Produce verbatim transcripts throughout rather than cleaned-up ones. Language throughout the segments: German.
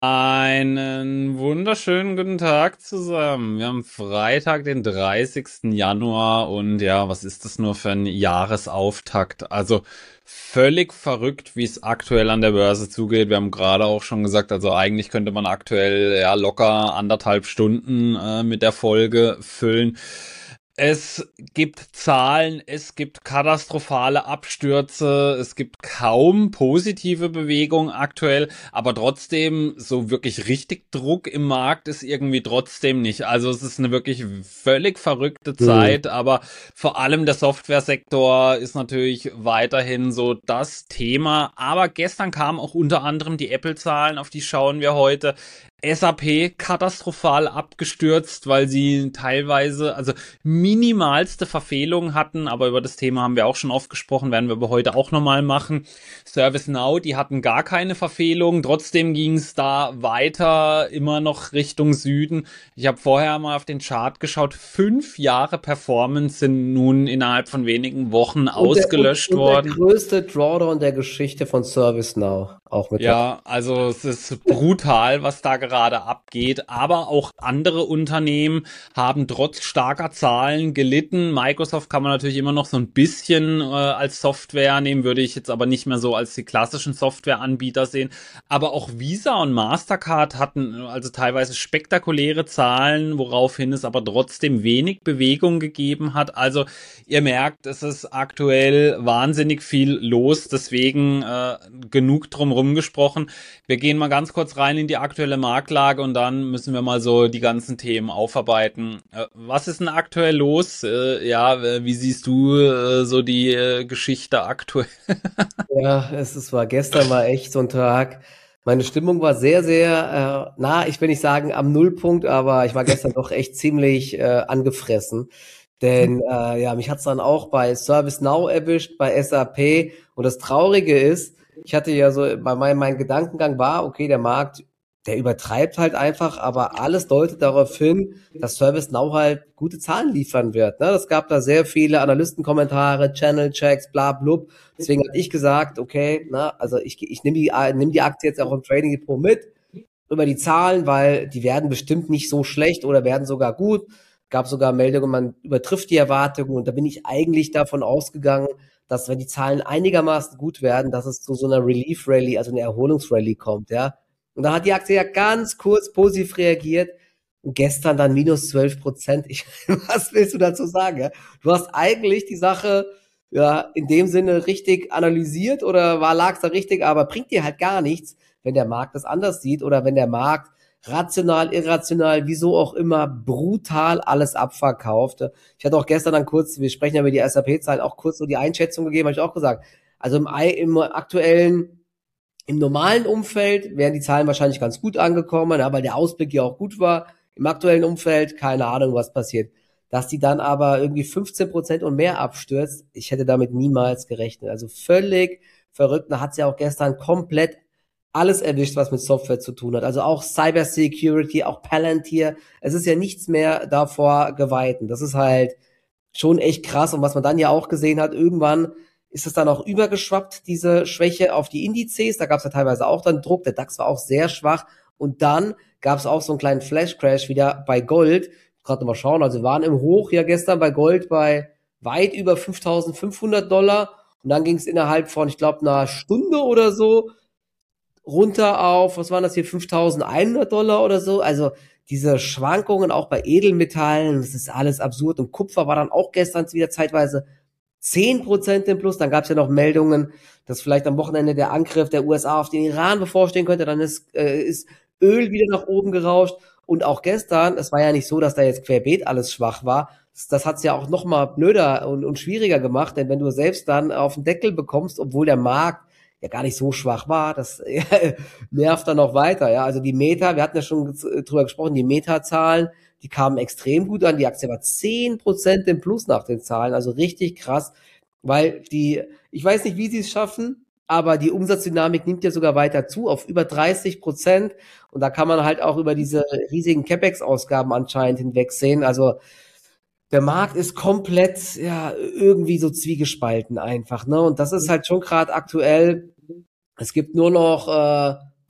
Einen wunderschönen guten Tag zusammen. Wir haben Freitag, den dreißigsten Januar und ja, was ist das nur für ein Jahresauftakt? Also völlig verrückt, wie es aktuell an der Börse zugeht. Wir haben gerade auch schon gesagt, also eigentlich könnte man aktuell ja locker anderthalb Stunden äh, mit der Folge füllen. Es gibt Zahlen, es gibt katastrophale Abstürze, es gibt kaum positive Bewegung aktuell, aber trotzdem so wirklich richtig Druck im Markt ist irgendwie trotzdem nicht. Also es ist eine wirklich völlig verrückte Hm. Zeit, aber vor allem der Softwaresektor ist natürlich weiterhin so das Thema. Aber gestern kamen auch unter anderem die Apple-Zahlen, auf die schauen wir heute. S A P katastrophal abgestürzt, weil sie teilweise, also minimalste Verfehlungen hatten, aber über das Thema haben wir auch schon oft gesprochen, werden wir aber heute auch nochmal machen. ServiceNow, die hatten gar keine Verfehlungen, trotzdem ging es da weiter, immer noch Richtung Süden. Ich habe vorher mal auf den Chart geschaut, fünf Jahre Performance sind nun innerhalb von wenigen Wochen Und der, und, ausgelöscht und der worden. größte Drawdown der Geschichte von ServiceNow, auch mit dabei. Ja, also es ist brutal, was da gerade abgeht. Aber auch andere Unternehmen haben trotz starker Zahlen gelitten. Microsoft kann man natürlich immer noch so ein bisschen äh, als Software nehmen, würde ich jetzt aber nicht mehr so als die klassischen Softwareanbieter sehen. Aber auch Visa und Mastercard hatten also teilweise spektakuläre Zahlen, woraufhin es aber trotzdem wenig Bewegung gegeben hat. Also ihr merkt, es ist aktuell wahnsinnig viel los. Deswegen äh, genug drum rumgesprochen. Wir gehen mal ganz kurz rein in die aktuelle Marktlage und dann müssen wir mal so die ganzen Themen aufarbeiten. Äh, was ist denn aktuell los? Äh, ja, äh, wie siehst du äh, so die äh, Geschichte aktuell? Ja, es, es war gestern war echt so ein Tag. Meine Stimmung war sehr, sehr, äh, na, ich will nicht sagen am Nullpunkt, aber ich war gestern doch echt ziemlich äh, angefressen. Denn äh, ja, mich hat's dann auch bei ServiceNow erwischt, bei S A P. Und das Traurige ist, ich hatte ja so, bei meinem mein Gedankengang war, okay, der Markt, der übertreibt halt einfach, aber alles deutet darauf hin, dass ServiceNow halt gute Zahlen liefern wird. Ne? Es gab da sehr viele Analystenkommentare, Channel-Checks, bla blub. Deswegen hatte ich gesagt, okay, na, also ich, ich nehme die, nehm die Aktie jetzt auch im Trading Depot mit über die Zahlen, weil die werden bestimmt nicht so schlecht oder werden sogar gut. Gab sogar Meldungen, man übertrifft die Erwartungen und da bin ich eigentlich davon ausgegangen, dass wenn die Zahlen einigermaßen gut werden, dass es zu so einer Relief Rally, also einer Erholungsrally kommt, ja. Und da hat die Aktie ja ganz kurz positiv reagiert und gestern dann minus zwölf Prozent. Ich, was willst du dazu sagen? Ja? Du hast eigentlich die Sache ja in dem Sinne richtig analysiert oder war lag's da richtig, aber bringt dir halt gar nichts, wenn der Markt das anders sieht oder wenn der Markt rational, irrational, wieso auch immer, brutal alles abverkauft. Ich hatte auch gestern dann kurz, wir sprechen ja über die S A P-Zahlen, auch kurz so die Einschätzung gegeben, habe ich auch gesagt. Also im, im aktuellen, im normalen Umfeld wären die Zahlen wahrscheinlich ganz gut angekommen, ja, weil der Ausblick ja auch gut war. Im aktuellen Umfeld, keine Ahnung, was passiert. Dass die dann aber irgendwie fünfzehn Prozent und mehr abstürzt, ich hätte damit niemals gerechnet. Also völlig verrückt. Da hat sie ja auch gestern komplett alles erwischt, was mit Software zu tun hat. Also auch Cyber Security, auch Palantir. Es ist ja nichts mehr davor geweiht. Und das ist halt schon echt krass. Und was man dann ja auch gesehen hat, irgendwann ist es dann auch übergeschwappt, diese Schwäche auf die Indizes. Da gab es ja teilweise auch dann Druck. Der DAX war auch sehr schwach. Und dann gab es auch so einen kleinen Flash-Crash wieder bei Gold. Gerade mal schauen. Also wir waren im Hoch ja gestern bei Gold bei weit über fünftausendfünfhundert Dollar. Und dann ging es innerhalb von, ich glaube, einer Stunde oder so runter auf, was waren das hier, fünftausendeinhundert Dollar oder so. Also diese Schwankungen auch bei Edelmetallen, das ist alles absurd. Und Kupfer war dann auch gestern wieder zeitweise zehn Prozent im Plus. Dann gab es ja noch Meldungen, dass vielleicht am Wochenende der Angriff der U S A auf den Iran bevorstehen könnte. Dann ist, äh, ist Öl wieder nach oben gerauscht. Und auch gestern, es war ja nicht so, dass da jetzt querbeet alles schwach war. Das, das hat es ja auch noch mal blöder und, und schwieriger gemacht. Denn wenn du selbst dann auf den Deckel bekommst, obwohl der Markt ja gar nicht so schwach war, das ja, nervt dann noch weiter. Ja, also die Meta, wir hatten ja schon drüber gesprochen, die Meta-Zahlen, die kamen extrem gut an. Die Aktie war zehn Prozent im Plus nach den Zahlen, also richtig krass, weil die, ich weiß nicht, wie sie es schaffen, aber die Umsatzdynamik nimmt ja sogar weiter zu, auf über dreißig Prozent. Und da kann man halt auch über diese riesigen CapEx-Ausgaben anscheinend hinwegsehen. Also der Markt ist komplett, ja, irgendwie so zwiegespalten einfach, ne? Und das ist halt schon gerade aktuell. Es gibt nur noch äh,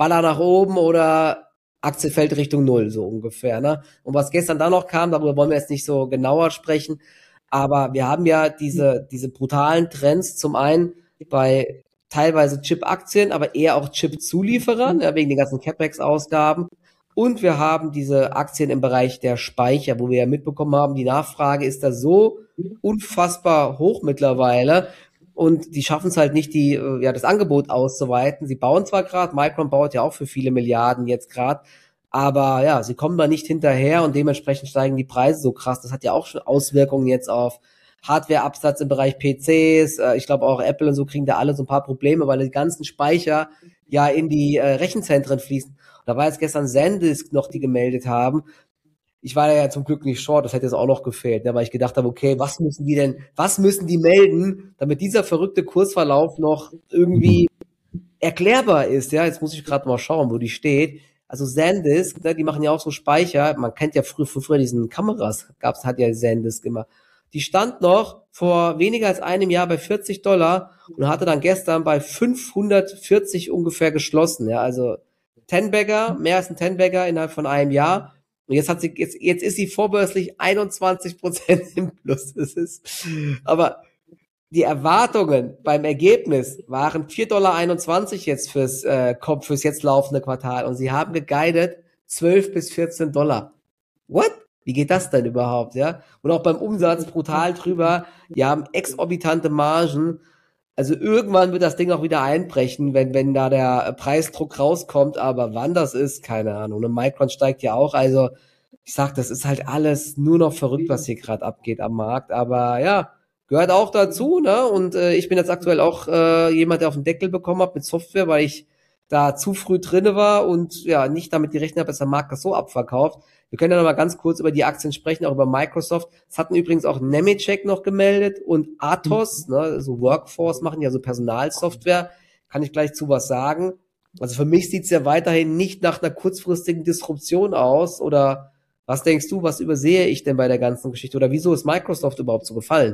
Baller nach oben oder Aktie fällt Richtung Null, so ungefähr, ne? Und was gestern da noch kam, darüber wollen wir jetzt nicht so genauer sprechen, aber wir haben ja diese, diese brutalen Trends, zum einen bei teilweise Chip-Aktien, aber eher auch Chip-Zulieferern, ja, wegen den ganzen CapEx-Ausgaben. Und wir haben diese Aktien im Bereich der Speicher, wo wir ja mitbekommen haben, die Nachfrage ist da so unfassbar hoch mittlerweile. Und die schaffen es halt nicht, die, ja, das Angebot auszuweiten. Sie bauen zwar gerade, Micron baut ja auch für viele Milliarden jetzt gerade, aber ja, sie kommen da nicht hinterher und dementsprechend steigen die Preise so krass. Das hat ja auch schon Auswirkungen jetzt auf Hardware-Absatz im Bereich P Cs. Ich glaube auch Apple und so kriegen da alle so ein paar Probleme, weil die ganzen Speicher ja in die äh, Rechenzentren fließen. Und da war jetzt gestern SanDisk noch, die gemeldet haben. Ich war ja zum Glück nicht short, das hätte jetzt auch noch gefehlt, ne, weil ich gedacht habe, okay, was müssen die denn, was müssen die melden, damit dieser verrückte Kursverlauf noch irgendwie erklärbar ist, ja, jetzt muss ich gerade mal schauen, wo die steht. Also SanDisk, ne, die machen ja auch so Speicher, man kennt ja früher, früher diesen Kameras, gab's, hat ja SanDisk immer. Die stand noch vor weniger als einem Jahr bei vierzig Dollar und hatte dann gestern bei fünfhundertvierzig ungefähr geschlossen, ja, also Ten-Bagger, mehr als ein Ten-Bagger innerhalb von einem Jahr. Und jetzt hat sie, jetzt, jetzt ist sie vorbörslich einundzwanzig Prozent im Plus. Das ist, aber die Erwartungen beim Ergebnis waren vier Komma einundzwanzig Dollar jetzt fürs, äh, fürs jetzt laufende Quartal. Und sie haben geguidet zwölf bis vierzehn Dollar. What? Wie geht das denn überhaupt, ja? Und auch beim Umsatz brutal drüber. Die haben exorbitante Margen. Also irgendwann wird das Ding auch wieder einbrechen, wenn, wenn da der Preisdruck rauskommt, aber wann das ist, keine Ahnung. Und Micron steigt ja auch, also ich sag, das ist halt alles nur noch verrückt, was hier gerade abgeht am Markt, aber ja, gehört auch dazu, ne? Und äh, ich bin jetzt aktuell auch äh, jemand, der auf den Deckel bekommen hat mit Software, weil ich da zu früh drinne war und ja, nicht damit gerechnet habe, dass der Markt das so abverkauft. Wir können ja noch mal ganz kurz über die Aktien sprechen, auch über Microsoft. Es hatten übrigens auch Nemetschek noch gemeldet und Atos, ne, so Workforce machen ja so Personalsoftware. Kann ich gleich zu was sagen. Also für mich sieht's ja weiterhin nicht nach einer kurzfristigen Disruption aus. Oder was denkst du, was übersehe ich denn bei der ganzen Geschichte? Oder wieso ist Microsoft überhaupt so gefallen?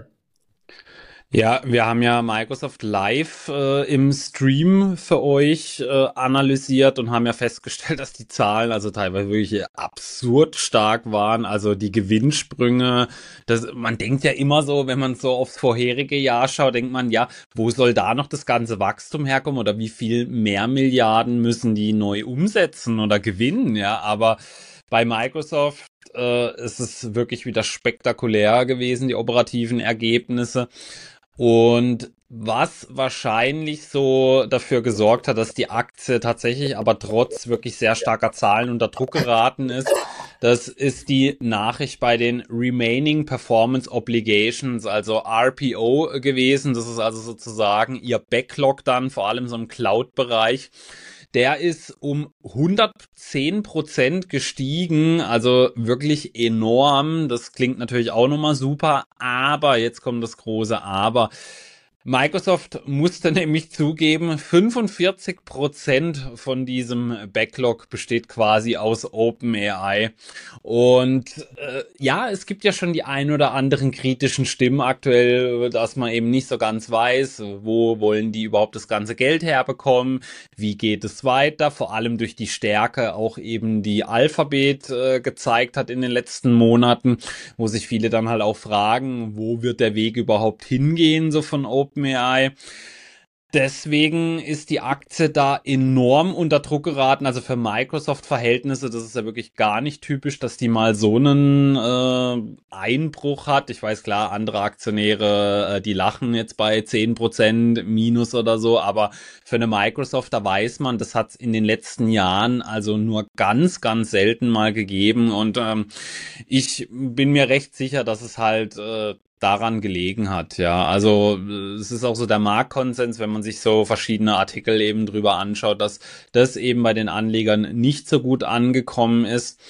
Ja, wir haben ja Microsoft Live äh, im Stream für euch äh, analysiert und haben ja festgestellt, dass die Zahlen also teilweise wirklich absurd stark waren. Also die Gewinnsprünge, das, man denkt ja immer so, wenn man so aufs vorherige Jahr schaut, denkt man, ja, wo soll da noch das ganze Wachstum herkommen oder wie viel mehr Milliarden müssen die neu umsetzen oder gewinnen, ja, aber bei Microsoft äh, ist es wirklich wieder spektakulär gewesen, die operativen Ergebnisse. Und was wahrscheinlich so dafür gesorgt hat, dass die Aktie tatsächlich aber trotz wirklich sehr starker Zahlen unter Druck geraten ist, das ist die Nachricht bei den Remaining Performance Obligations, also R P O gewesen. Das ist also sozusagen ihr Backlog dann, vor allem so im Cloud-Bereich. Der ist um hundertzehn Prozent gestiegen, also wirklich enorm. Das klingt natürlich auch nochmal super, aber jetzt kommt das große Aber. Microsoft musste nämlich zugeben, fünfundvierzig Prozent von diesem Backlog besteht quasi aus OpenAI. Und äh, ja, es gibt ja schon die ein oder anderen kritischen Stimmen aktuell, dass man eben nicht so ganz weiß, wo wollen die überhaupt das ganze Geld herbekommen, wie geht es weiter, vor allem durch die Stärke auch eben die Alphabet äh, gezeigt hat in den letzten Monaten, wo sich viele dann halt auch fragen, wo wird der Weg überhaupt hingehen, so von OpenAI. Deswegen ist die Aktie da enorm unter Druck geraten. Also für Microsoft-Verhältnisse, das ist ja wirklich gar nicht typisch, dass die mal so einen äh, Einbruch hat. Ich weiß klar, andere Aktionäre, äh, die lachen jetzt bei zehn Prozent Minus oder so, aber für eine Microsoft, da weiß man, das hat es in den letzten Jahren also nur ganz, ganz selten mal gegeben. Und ähm, ich bin mir recht sicher, dass es halt äh, daran gelegen hat, ja. Also es ist auch so der Marktkonsens, wenn man sich so verschiedene Artikel eben drüber anschaut, dass das eben bei den Anlegern nicht so gut angekommen ist.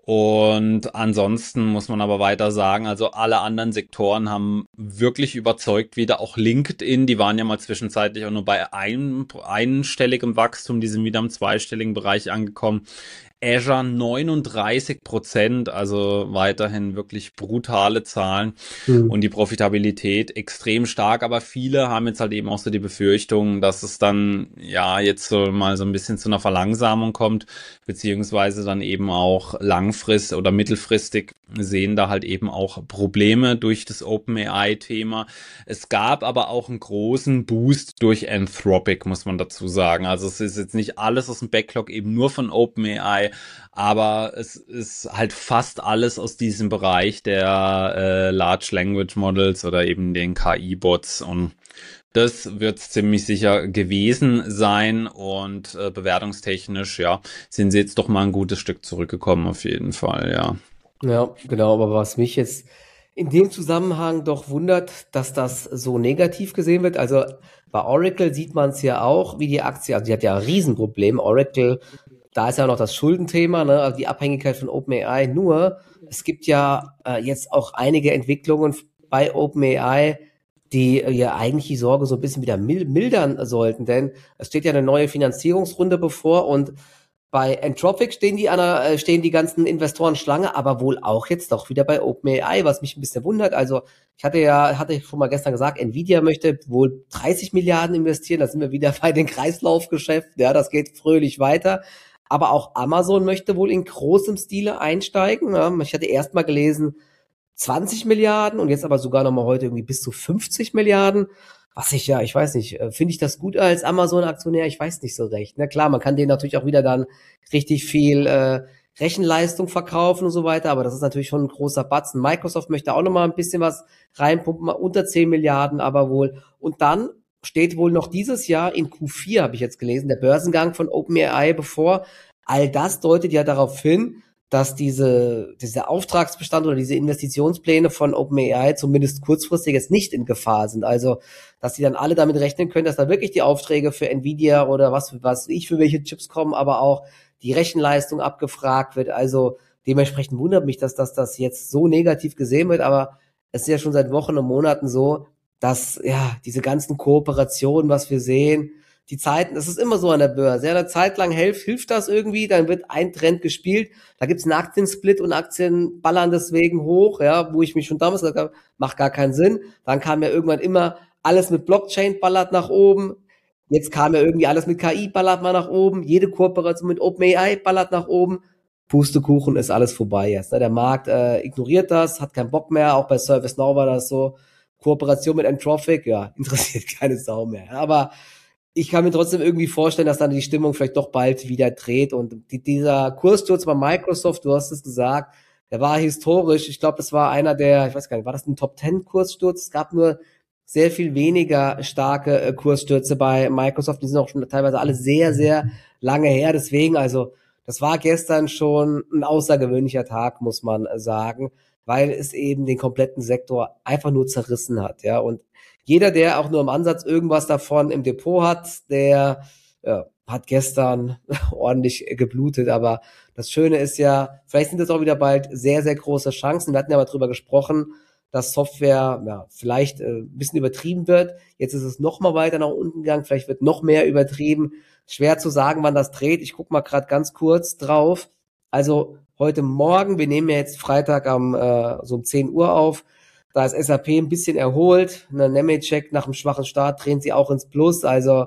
Und ansonsten muss man aber weiter sagen, also alle anderen Sektoren haben wirklich überzeugt wieder, auch LinkedIn, die waren ja mal zwischenzeitlich auch nur bei ein, einstelligem Wachstum, die sind wieder im zweistelligen Bereich angekommen. Azure neununddreißig Prozent, also weiterhin wirklich brutale Zahlen Hm. und die Profitabilität extrem stark, aber viele haben jetzt halt eben auch so die Befürchtung, dass es dann ja jetzt so mal so ein bisschen zu einer Verlangsamung kommt, beziehungsweise dann eben auch langfristig oder mittelfristig sehen da halt eben auch Probleme durch das OpenAI-Thema. Es gab aber auch einen großen Boost durch Anthropic, muss man dazu sagen. Also es ist jetzt nicht alles aus dem Backlog eben nur von OpenAI, aber es ist halt fast alles aus diesem Bereich der äh, Large Language Models oder eben den K I-Bots, und das wird ziemlich sicher gewesen sein, und äh, bewertungstechnisch, ja, sind sie jetzt doch mal ein gutes Stück zurückgekommen auf jeden Fall, ja. Ja, genau, aber was mich jetzt in dem Zusammenhang doch wundert, dass das so negativ gesehen wird. Also bei Oracle sieht man es ja auch, wie die Aktie, also die hat ja ein Riesenproblem. Oracle, da ist ja noch das Schuldenthema, ne, also die Abhängigkeit von OpenAI. Nur, es gibt ja äh, jetzt auch einige Entwicklungen bei OpenAI, die äh, ja eigentlich die Sorge so ein bisschen wieder mil mildern sollten, denn es steht ja eine neue Finanzierungsrunde bevor, und bei Anthropic stehen die, an der, äh, stehen die ganzen Investoren Schlange, aber wohl auch jetzt doch wieder bei OpenAI, was mich ein bisschen wundert. Also ich hatte ja, hatte ich schon mal gestern gesagt, Nvidia möchte wohl dreißig Milliarden investieren. Da sind wir wieder bei den Kreislaufgeschäften. Ja, das geht fröhlich weiter. Aber auch Amazon möchte wohl in großem Stile einsteigen. Ja, ich hatte erst mal gelesen zwanzig Milliarden und jetzt aber sogar noch mal heute irgendwie bis zu fünfzig Milliarden. Was ich ja, ich weiß nicht, finde ich das gut als Amazon-Aktionär? Ich weiß nicht so recht. Na klar, man kann denen natürlich auch wieder dann richtig viel äh, Rechenleistung verkaufen und so weiter, aber das ist natürlich schon ein großer Batzen. Microsoft möchte auch noch mal ein bisschen was reinpumpen, unter zehn Milliarden aber wohl. Und dann steht wohl noch dieses Jahr in Q vier, habe ich jetzt gelesen, der Börsengang von OpenAI bevor. All das deutet ja darauf hin, dass diese, dieser Auftragsbestand oder diese Investitionspläne von OpenAI zumindest kurzfristig jetzt nicht in Gefahr sind. Also, dass sie dann alle damit rechnen können, dass da wirklich die Aufträge für Nvidia oder was, was ich für welche Chips kommen, aber auch die Rechenleistung abgefragt wird. Also, dementsprechend wundert mich, dass, dass das jetzt so negativ gesehen wird, aber es ist ja schon seit Wochen und Monaten so, dass, ja, diese ganzen Kooperationen, was wir sehen, die Zeiten, das ist immer so an der Börse. Ja, eine Zeit lang hilft, hilft das irgendwie, dann wird ein Trend gespielt. Da gibt's einen Aktiensplit und Aktien ballern deswegen hoch, ja, wo ich mich schon damals gesagt habe, macht gar keinen Sinn. Dann kam ja irgendwann immer alles mit Blockchain ballert nach oben. Jetzt kam ja irgendwie alles mit K I ballert mal nach oben. Jede Kooperation mit OpenAI ballert nach oben. Pustekuchen, ist alles vorbei jetzt. Der Markt äh, ignoriert das, hat keinen Bock mehr. Auch bei ServiceNow war das so. Kooperation mit Anthropic, ja, interessiert keine Sau mehr. Aber ich kann mir trotzdem irgendwie vorstellen, dass dann die Stimmung vielleicht doch bald wieder dreht, und die, dieser Kurssturz bei Microsoft, du hast es gesagt, der war historisch. Ich glaube, das war einer der, ich weiß gar nicht, war das ein Top Ten Kurssturz? Es gab nur sehr viel weniger starke äh, Kursstürze bei Microsoft. Die sind auch schon teilweise alle sehr, sehr lange her. Deswegen, also, das war gestern schon ein außergewöhnlicher Tag, muss man sagen, weil es eben den kompletten Sektor einfach nur zerrissen hat, ja, und jeder, der auch nur im Ansatz irgendwas davon im Depot hat, der ja, hat gestern ordentlich geblutet. Aber das Schöne ist ja, vielleicht sind das auch wieder bald sehr, sehr große Chancen. Wir hatten ja mal drüber gesprochen, dass Software ja vielleicht äh, ein bisschen übertrieben wird. Jetzt ist es noch mal weiter nach unten gegangen. Vielleicht wird noch mehr übertrieben. Schwer zu sagen, wann das dreht. Ich gucke mal gerade ganz kurz drauf. Also heute Morgen, wir nehmen ja jetzt Freitag am äh, so um zehn Uhr auf. Da ist S A P ein bisschen erholt. Eine Nemetschek nach einem schwachen Start drehen sie auch ins Plus. Also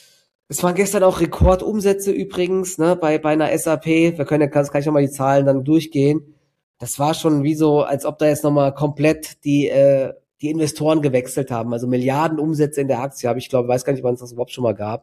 es waren gestern auch Rekordumsätze übrigens, ne, bei, bei einer S A P. Wir können ja ganz gleich nochmal die Zahlen dann durchgehen. Das war schon wie so, als ob da jetzt nochmal komplett die, äh, die Investoren gewechselt haben. Also Milliarden Umsätze in der Aktie habe ich, glaube, weiß gar nicht, wann es das überhaupt schon mal gab.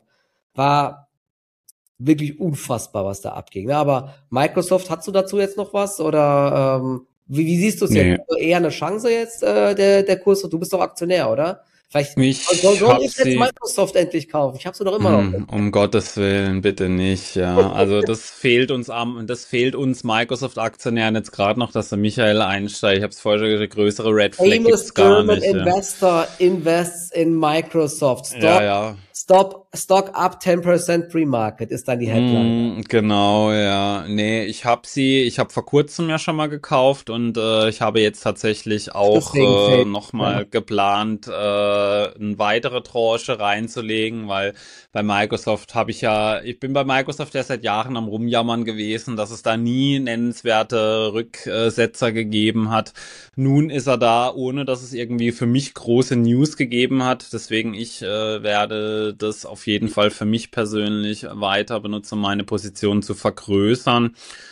War wirklich unfassbar, was da abging. Ne? Aber Microsoft, hast du dazu jetzt noch was? Oder ähm, Wie, wie siehst du es Nee. jetzt? Also eher eine Chance jetzt, äh, der, der Kurs? Du bist doch Aktionär, oder? Vielleicht Ich soll, soll hab ich jetzt sie, Microsoft endlich kaufen? Ich habe sie doch immer noch. hm, um Gottes Willen, bitte nicht, ja. Also das fehlt uns am, das fehlt uns Microsoft-Aktionären jetzt gerade noch, dass der Michael einsteigt. Ich habe es vorher schon gesagt, größere Red Flag Famous gibt's gar German nicht. Ja. investor invests in Microsoft. Stock, Ja, ja. Stop, Stock up ten percent pre-market ist dann die Headline. Mm, genau, ja. Nee, ich habe sie, ich habe vor kurzem ja schon mal gekauft und äh, ich habe jetzt tatsächlich auch Deswegen äh, fällt, nochmal ja. geplant, äh, eine weitere Tranche reinzulegen, weil bei Microsoft habe ich ja, ich bin bei Microsoft ja seit Jahren am Rumjammern gewesen, dass es da nie nennenswerte Rücksetzer gegeben hat. Nun ist er da, ohne dass es irgendwie für mich große News gegeben hat. Deswegen ich äh, werde das auf jeden Fall für mich persönlich weiter benutzen, um meine Position zu vergrößern.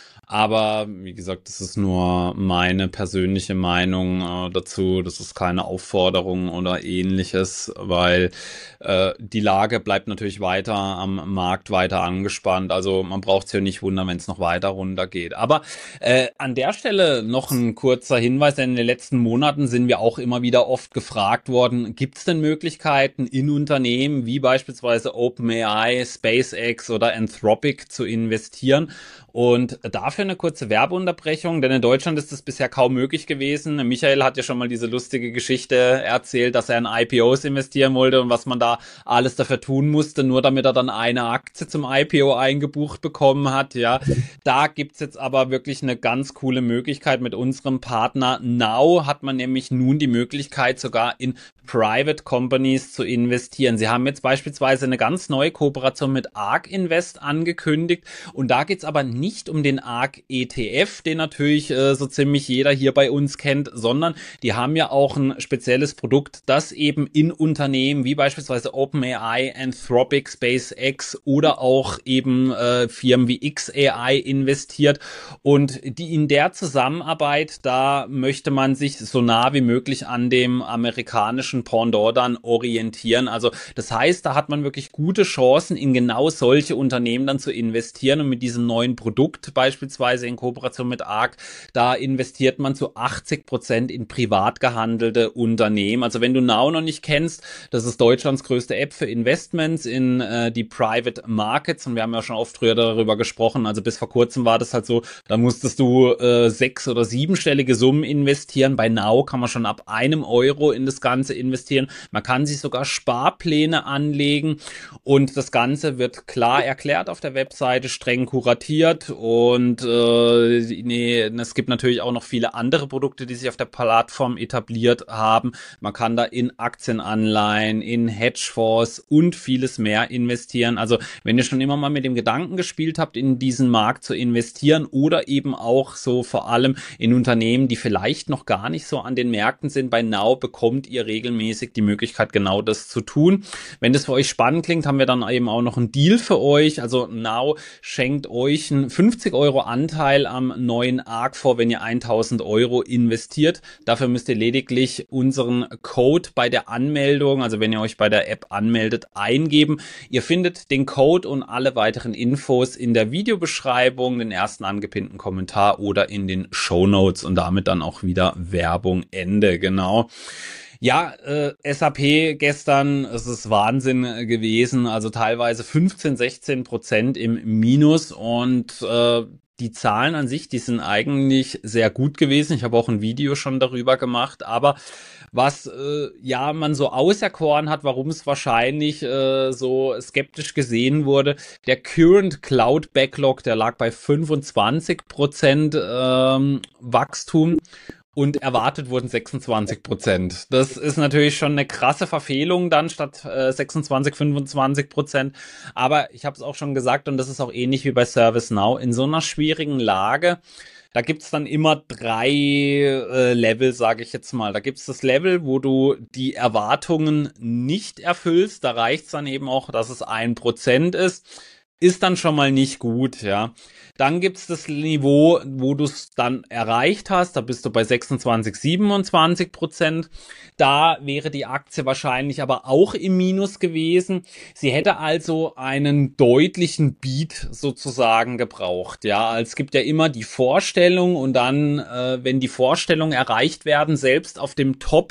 Aber wie gesagt, das ist nur meine persönliche Meinung äh, dazu. Das ist keine Aufforderung oder ähnliches, weil äh, die Lage bleibt natürlich weiter am Markt weiter angespannt. Also man braucht sich ja nicht wundern, wenn es noch weiter runtergeht. Aber äh, an der Stelle noch ein kurzer Hinweis, denn in den letzten Monaten sind wir auch immer wieder oft gefragt worden, gibt es denn Möglichkeiten in Unternehmen wie beispielsweise OpenAI, SpaceX oder Anthropic zu investieren? Und dafür eine kurze Werbeunterbrechung, denn in Deutschland ist es bisher kaum möglich gewesen. Michael hat ja schon mal diese lustige Geschichte erzählt, dass er in I P Os investieren wollte und was man da alles dafür tun musste, nur damit er dann eine Aktie zum I P O eingebucht bekommen hat. Ja, da gibt's jetzt aber wirklich eine ganz coole Möglichkeit. Mit unserem Partner Now hat man nämlich nun die Möglichkeit, sogar in Private Companies zu investieren. Sie haben jetzt beispielsweise eine ganz neue Kooperation mit ARK Invest angekündigt und da geht's aber nicht um den ARK E T F, den natürlich äh, so ziemlich jeder hier bei uns kennt, sondern die haben ja auch ein spezielles Produkt, das eben in Unternehmen wie beispielsweise OpenAI, Anthropic, SpaceX oder auch eben äh, Firmen wie X A I investiert und die in der Zusammenarbeit, da möchte man sich so nah wie möglich an dem amerikanischen Pendant dann orientieren. Also das heißt, da hat man wirklich gute Chancen, in genau solche Unternehmen dann zu investieren und mit diesem neuen Produkt, beispielsweise in Kooperation mit ARK, da investiert man zu achtzig Prozent in privat gehandelte Unternehmen. Also wenn du Now noch nicht kennst, das ist Deutschlands größte App für Investments in äh, die Private Markets und wir haben ja schon oft früher darüber gesprochen, also bis vor kurzem war das halt so, da musstest du äh, sechs- oder siebenstellige Summen investieren. Bei Now kann man schon ab einem Euro in das Ganze investieren. Man kann sich sogar Sparpläne anlegen und das Ganze wird klar erklärt auf der Webseite, streng kuratiert und äh, nee, es gibt natürlich auch noch viele andere Produkte, die sich auf der Plattform etabliert haben. Man kann da in Aktienanleihen, in Hedgefonds und vieles mehr investieren. Also wenn ihr schon immer mal mit dem Gedanken gespielt habt, in diesen Markt zu investieren oder eben auch so vor allem in Unternehmen, die vielleicht noch gar nicht so an den Märkten sind, bei Now bekommt ihr regelmäßig die Möglichkeit, genau das zu tun. Wenn das für euch spannend klingt, haben wir dann eben auch noch einen Deal für euch. Also Now schenkt euch einen fünfzig Euro Anteil am neuen ARK-Fonds, wenn ihr tausend Euro investiert. Dafür müsst ihr lediglich unseren Code bei der Anmeldung, also wenn ihr euch bei der App anmeldet, eingeben. Ihr findet den Code und alle weiteren Infos in der Videobeschreibung, den ersten angepinnten Kommentar oder in den Shownotes und damit dann auch wieder Werbung Ende, genau. Ja, äh, S A P gestern, es ist Wahnsinn gewesen, also teilweise fünfzehn, sechzehn Prozent im Minus und äh, die Zahlen an sich, die sind eigentlich sehr gut gewesen. Ich habe auch ein Video schon darüber gemacht, aber was äh, ja man so auserkoren hat, warum es wahrscheinlich äh, so skeptisch gesehen wurde, der Current Cloud Backlog, der lag bei fünfundzwanzig Prozent ähm, Wachstum. Und erwartet wurden sechsundzwanzig Prozent. Das ist natürlich schon eine krasse Verfehlung dann statt äh, sechsundzwanzig, fünfundzwanzig Prozent. Aber ich habe es auch schon gesagt und das ist auch ähnlich wie bei ServiceNow. In so einer schwierigen Lage, da gibt's dann immer drei äh, Level, sage ich jetzt mal. Da gibt's das Level, wo du die Erwartungen nicht erfüllst. Da reicht's dann eben auch, dass es ein Prozent ist. Ist dann schon mal nicht gut, ja. Dann gibt's das Niveau, wo du es dann erreicht hast, da bist du bei sechsundzwanzig, siebenundzwanzig Prozent. Da wäre die Aktie wahrscheinlich aber auch im Minus gewesen. Sie hätte also einen deutlichen Beat sozusagen gebraucht, ja. Es gibt ja immer die Vorstellung und dann, äh, wenn die Vorstellungen erreicht werden, selbst auf dem Top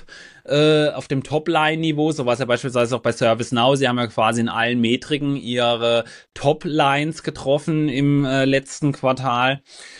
äh, auf dem Top-Line-Niveau, so was ja beispielsweise auch bei ServiceNow, sie haben ja quasi in allen Metriken ihre Top-Lines getroffen im äh, letzten Quartal.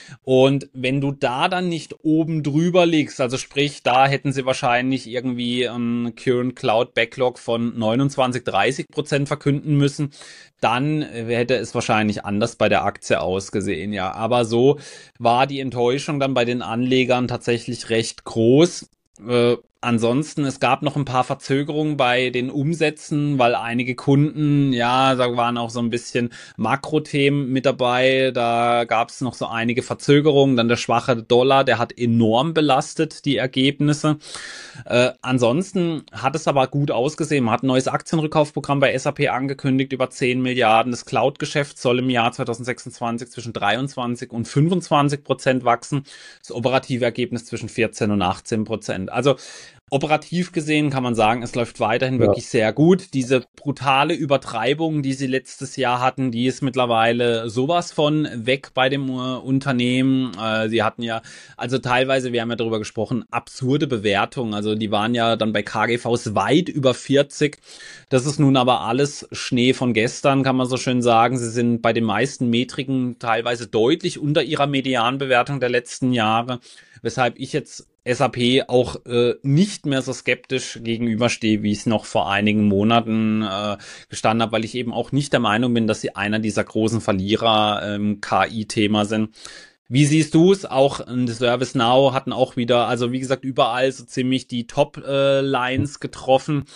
Und wenn du da dann nicht oben drüber liegst, also sprich, da hätten sie wahrscheinlich irgendwie einen Current Cloud Backlog von neunundzwanzig, dreißig Prozent verkünden müssen, dann hätte es wahrscheinlich anders bei der Aktie ausgesehen, ja. Aber so war die Enttäuschung dann bei den Anlegern tatsächlich recht groß. Äh, ansonsten, es gab noch ein paar Verzögerungen bei den Umsätzen, weil einige Kunden, ja, da waren auch so ein bisschen Makrothemen mit dabei. Da gab es noch so einige Verzögerungen. Dann der schwache Dollar, der hat enorm belastet die Ergebnisse. Äh, ansonsten hat es aber gut ausgesehen. Man hat ein neues Aktienrückkaufprogramm bei S A P angekündigt, über zehn Milliarden. Das Cloud-Geschäft soll im Jahr zwanzig sechsundzwanzig zwischen dreiundzwanzig und fünfundzwanzig Prozent wachsen. Das operative Ergebnis zwischen vierzehn und achtzehn Prozent. Also operativ gesehen kann man sagen, es läuft weiterhin ja. wirklich sehr gut. Diese brutale Übertreibung, die sie letztes Jahr hatten, die ist mittlerweile sowas von weg bei dem äh, Unternehmen. Äh, sie hatten ja, also teilweise, wir haben ja darüber gesprochen, absurde Bewertungen. Also die waren ja dann bei K G Vs weit über vierzig. Das ist nun aber alles Schnee von gestern, kann man so schön sagen. Sie sind bei den meisten Metriken teilweise deutlich unter ihrer Medianbewertung der letzten Jahre, weshalb ich jetzt S A P auch äh, nicht mehr so skeptisch gegenüberstehe, wie ich es noch vor einigen Monaten äh, gestanden habe, weil ich eben auch nicht der Meinung bin, dass sie einer dieser großen Verlierer im K I-Thema sind. Wie siehst du es? Auch in ServiceNow hatten auch wieder, also wie gesagt, überall so ziemlich die Top-Lines äh, getroffen.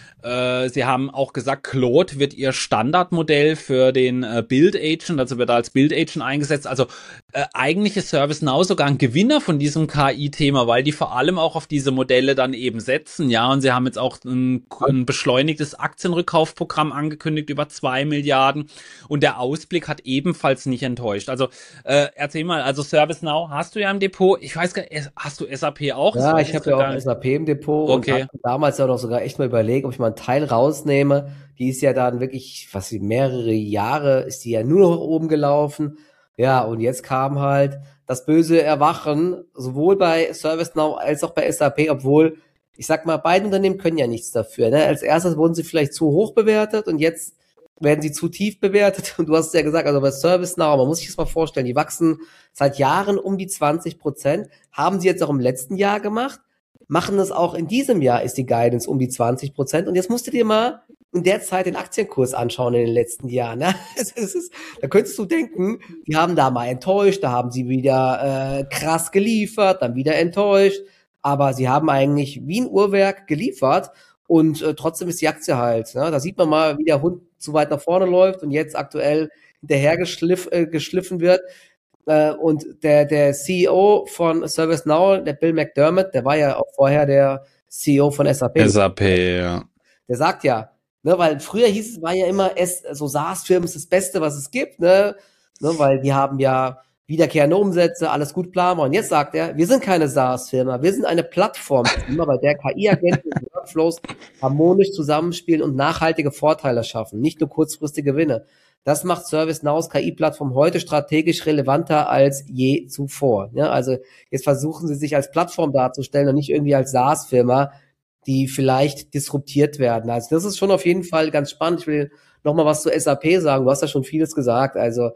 Sie haben auch gesagt, Claude wird ihr Standardmodell für den äh, Build Agent, also wird als Build Agent eingesetzt. Also äh, eigentlich ist ServiceNow sogar ein Gewinner von diesem K I-Thema, weil die vor allem auch auf diese Modelle dann eben setzen. Ja, und sie haben jetzt auch ein, ein beschleunigtes Aktienrückkaufprogramm angekündigt über zwei Milliarden. Und der Ausblick hat ebenfalls nicht enttäuscht. Also äh, erzähl mal, also ServiceNow hast du ja im Depot. Ich weiß gar nicht, hast du S A P auch? Ja, ich habe ja auch S A P im Depot okay. und habe damals ja noch sogar echt mal überlegt, ob ich mal einen Teil rausnehme. Die ist ja dann wirklich, was sie mehrere Jahre, ist die ja nur noch oben gelaufen. Ja, und jetzt kam halt das böse Erwachen, sowohl bei ServiceNow als auch bei S A P, obwohl, ich sag mal, beide Unternehmen können ja nichts dafür. Ne? Als erstes wurden sie vielleicht zu hoch bewertet und jetzt werden sie zu tief bewertet. Und du hast es ja gesagt, also bei ServiceNow, man muss sich das mal vorstellen, die wachsen seit Jahren um die zwanzig Prozent, haben sie jetzt auch im letzten Jahr gemacht, machen das auch in diesem Jahr, ist die Guidance um die zwanzig Prozent. Und jetzt musst du dir mal in der Zeit den Aktienkurs anschauen in den letzten Jahren. Ne? Es ist, da könntest du denken, die haben da mal enttäuscht, da haben sie wieder äh, krass geliefert, dann wieder enttäuscht. Aber sie haben eigentlich wie ein Uhrwerk geliefert und äh, trotzdem ist die Aktie halt. Ne? Da sieht man mal, wie der Hund zu weit nach vorne läuft und jetzt aktuell hinterher geschliff, äh, geschliffen wird. Uh, und der, der C E O von ServiceNow, der Bill McDermott, der war ja auch vorher der C E O von S A P. S A P, ja. Der sagt ja, ne, weil früher hieß es, war ja immer, es, so SaaS-Firmen ist das Beste, was es gibt, ne, ne, weil die haben ja wiederkehrende Umsätze, alles gut planbar. Und jetzt sagt er, wir sind keine SaaS-Firma, wir sind eine Plattform-Firma, bei der K I-Agenten und Workflows harmonisch zusammenspielen und nachhaltige Vorteile schaffen, nicht nur kurzfristige Gewinne. Das macht ServiceNows K I-Plattform heute strategisch relevanter als je zuvor. Ja, also jetzt versuchen sie sich als Plattform darzustellen und nicht irgendwie als SaaS-Firma, die vielleicht disruptiert werden. Also das ist schon auf jeden Fall ganz spannend. Ich will noch mal was zu S A P sagen. Du hast ja schon vieles gesagt. Also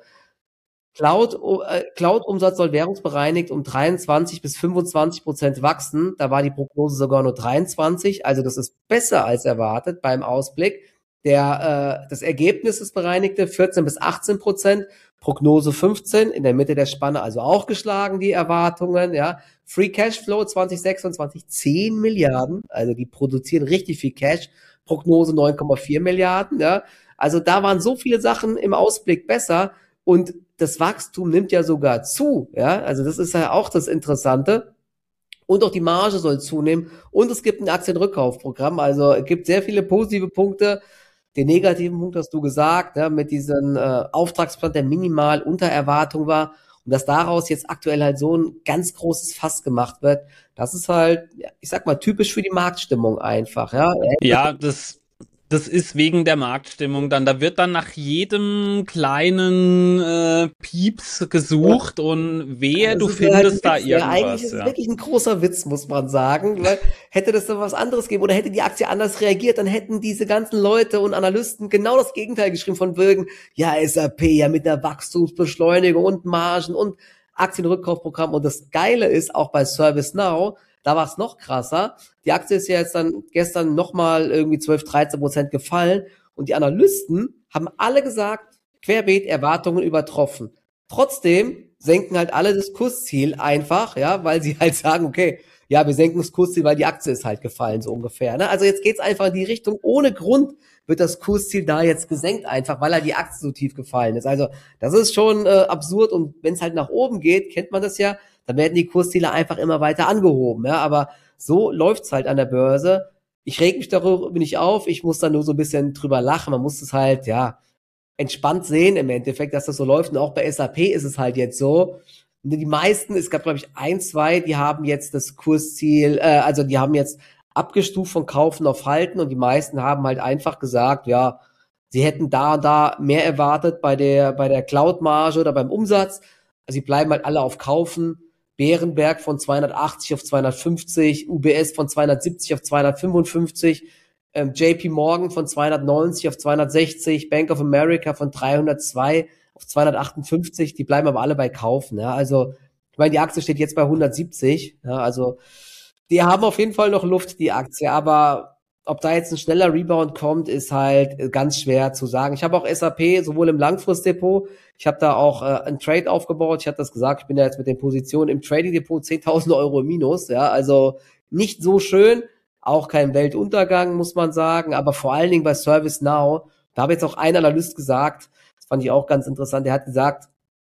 Cloud, äh, Cloud-Umsatz soll währungsbereinigt um dreiundzwanzig bis fünfundzwanzig Prozent wachsen. Da war die Prognose sogar nur dreiundzwanzig. Also das ist besser als erwartet beim Ausblick. Der, äh, das Ergebnis ist bereinigte vierzehn bis achtzehn Prozent, Prognose fünfzehn, in der Mitte der Spanne, also auch geschlagen, die Erwartungen, ja. Free Cashflow zwanzig sechsundzwanzig, zehn Milliarden, also die produzieren richtig viel Cash, Prognose neun Komma vier Milliarden, ja. Also da waren so viele Sachen im Ausblick besser und das Wachstum nimmt ja sogar zu, ja. Also das ist ja auch das Interessante. Und auch die Marge soll zunehmen und es gibt ein Aktienrückkaufprogramm, also es gibt sehr viele positive Punkte. Den negativen Punkt hast du gesagt, ja, mit diesem äh, Auftragsplan, der minimal unter Erwartung war und dass daraus jetzt aktuell halt so ein ganz großes Fass gemacht wird, das ist halt, ja, ich sag mal, typisch für die Marktstimmung einfach. Ja, ja das Das ist wegen der Marktstimmung dann. Da wird dann nach jedem kleinen äh, Pieps gesucht ja. und wehe, du findest halt da irgendwas. Ja, eigentlich ist es ja. wirklich ein großer Witz, muss man sagen. Weil hätte das dann was anderes gegeben oder hätte die Aktie anders reagiert, dann hätten diese ganzen Leute und Analysten genau das Gegenteil geschrieben von wegen, ja, S A P, ja mit der Wachstumsbeschleunigung und Margen und Aktienrückkaufprogramm. Und das Geile ist, auch bei ServiceNow, da war es noch krasser. Die Aktie ist ja jetzt dann gestern nochmal irgendwie zwölf, dreizehn Prozent gefallen und die Analysten haben alle gesagt, querbeet Erwartungen übertroffen. Trotzdem senken halt alle das Kursziel einfach, ja, weil sie halt sagen, okay, ja, wir senken das Kursziel, weil die Aktie ist halt gefallen, so ungefähr. Ne? Also jetzt geht's einfach in die Richtung, ohne Grund wird das Kursziel da jetzt gesenkt einfach, weil halt die Aktie so tief gefallen ist. Also das ist schon äh, absurd und wenn es halt nach oben geht, kennt man das ja, dann werden die Kursziele einfach immer weiter angehoben. Ja, aber so läuft's halt an der Börse. Ich reg mich darüber nicht auf, ich muss da nur so ein bisschen drüber lachen. Man muss es halt, ja, entspannt sehen im Endeffekt, dass das so läuft. Und auch bei S A P ist es halt jetzt so. Die meisten, es gab, glaube ich, ein, zwei, die haben jetzt das Kursziel, äh, also die haben jetzt abgestuft von Kaufen auf Halten und die meisten haben halt einfach gesagt, ja, sie hätten da und da mehr erwartet bei der, bei der Cloud-Marge oder beim Umsatz. Also sie bleiben halt alle auf Kaufen. Bärenberg von zweihundertachtzig auf zweihundertfünfzig, U B S von zweihundertsiebzig auf zweihundertfünfundfünfzig, ähm, J P Morgan von zweihundertneunzig auf zweihundertsechzig, Bank of America von dreihundertzwei auf zweihundertachtundfünfzig, die bleiben aber alle bei Kaufen. Ja. Also, ich meine, die Aktie steht jetzt bei hundertsiebzig, ja, also die haben auf jeden Fall noch Luft, die Aktie, aber ob da jetzt ein schneller Rebound kommt, ist halt ganz schwer zu sagen. Ich habe auch S A P sowohl im Langfristdepot, ich habe da auch äh, einen Trade aufgebaut, ich habe das gesagt, ich bin da jetzt mit den Positionen im Trading-Depot zehntausend Euro im Minus, ja, also nicht so schön, auch kein Weltuntergang, muss man sagen, aber vor allen Dingen bei ServiceNow, da habe jetzt auch ein Analyst gesagt, das fand ich auch ganz interessant, der hat gesagt,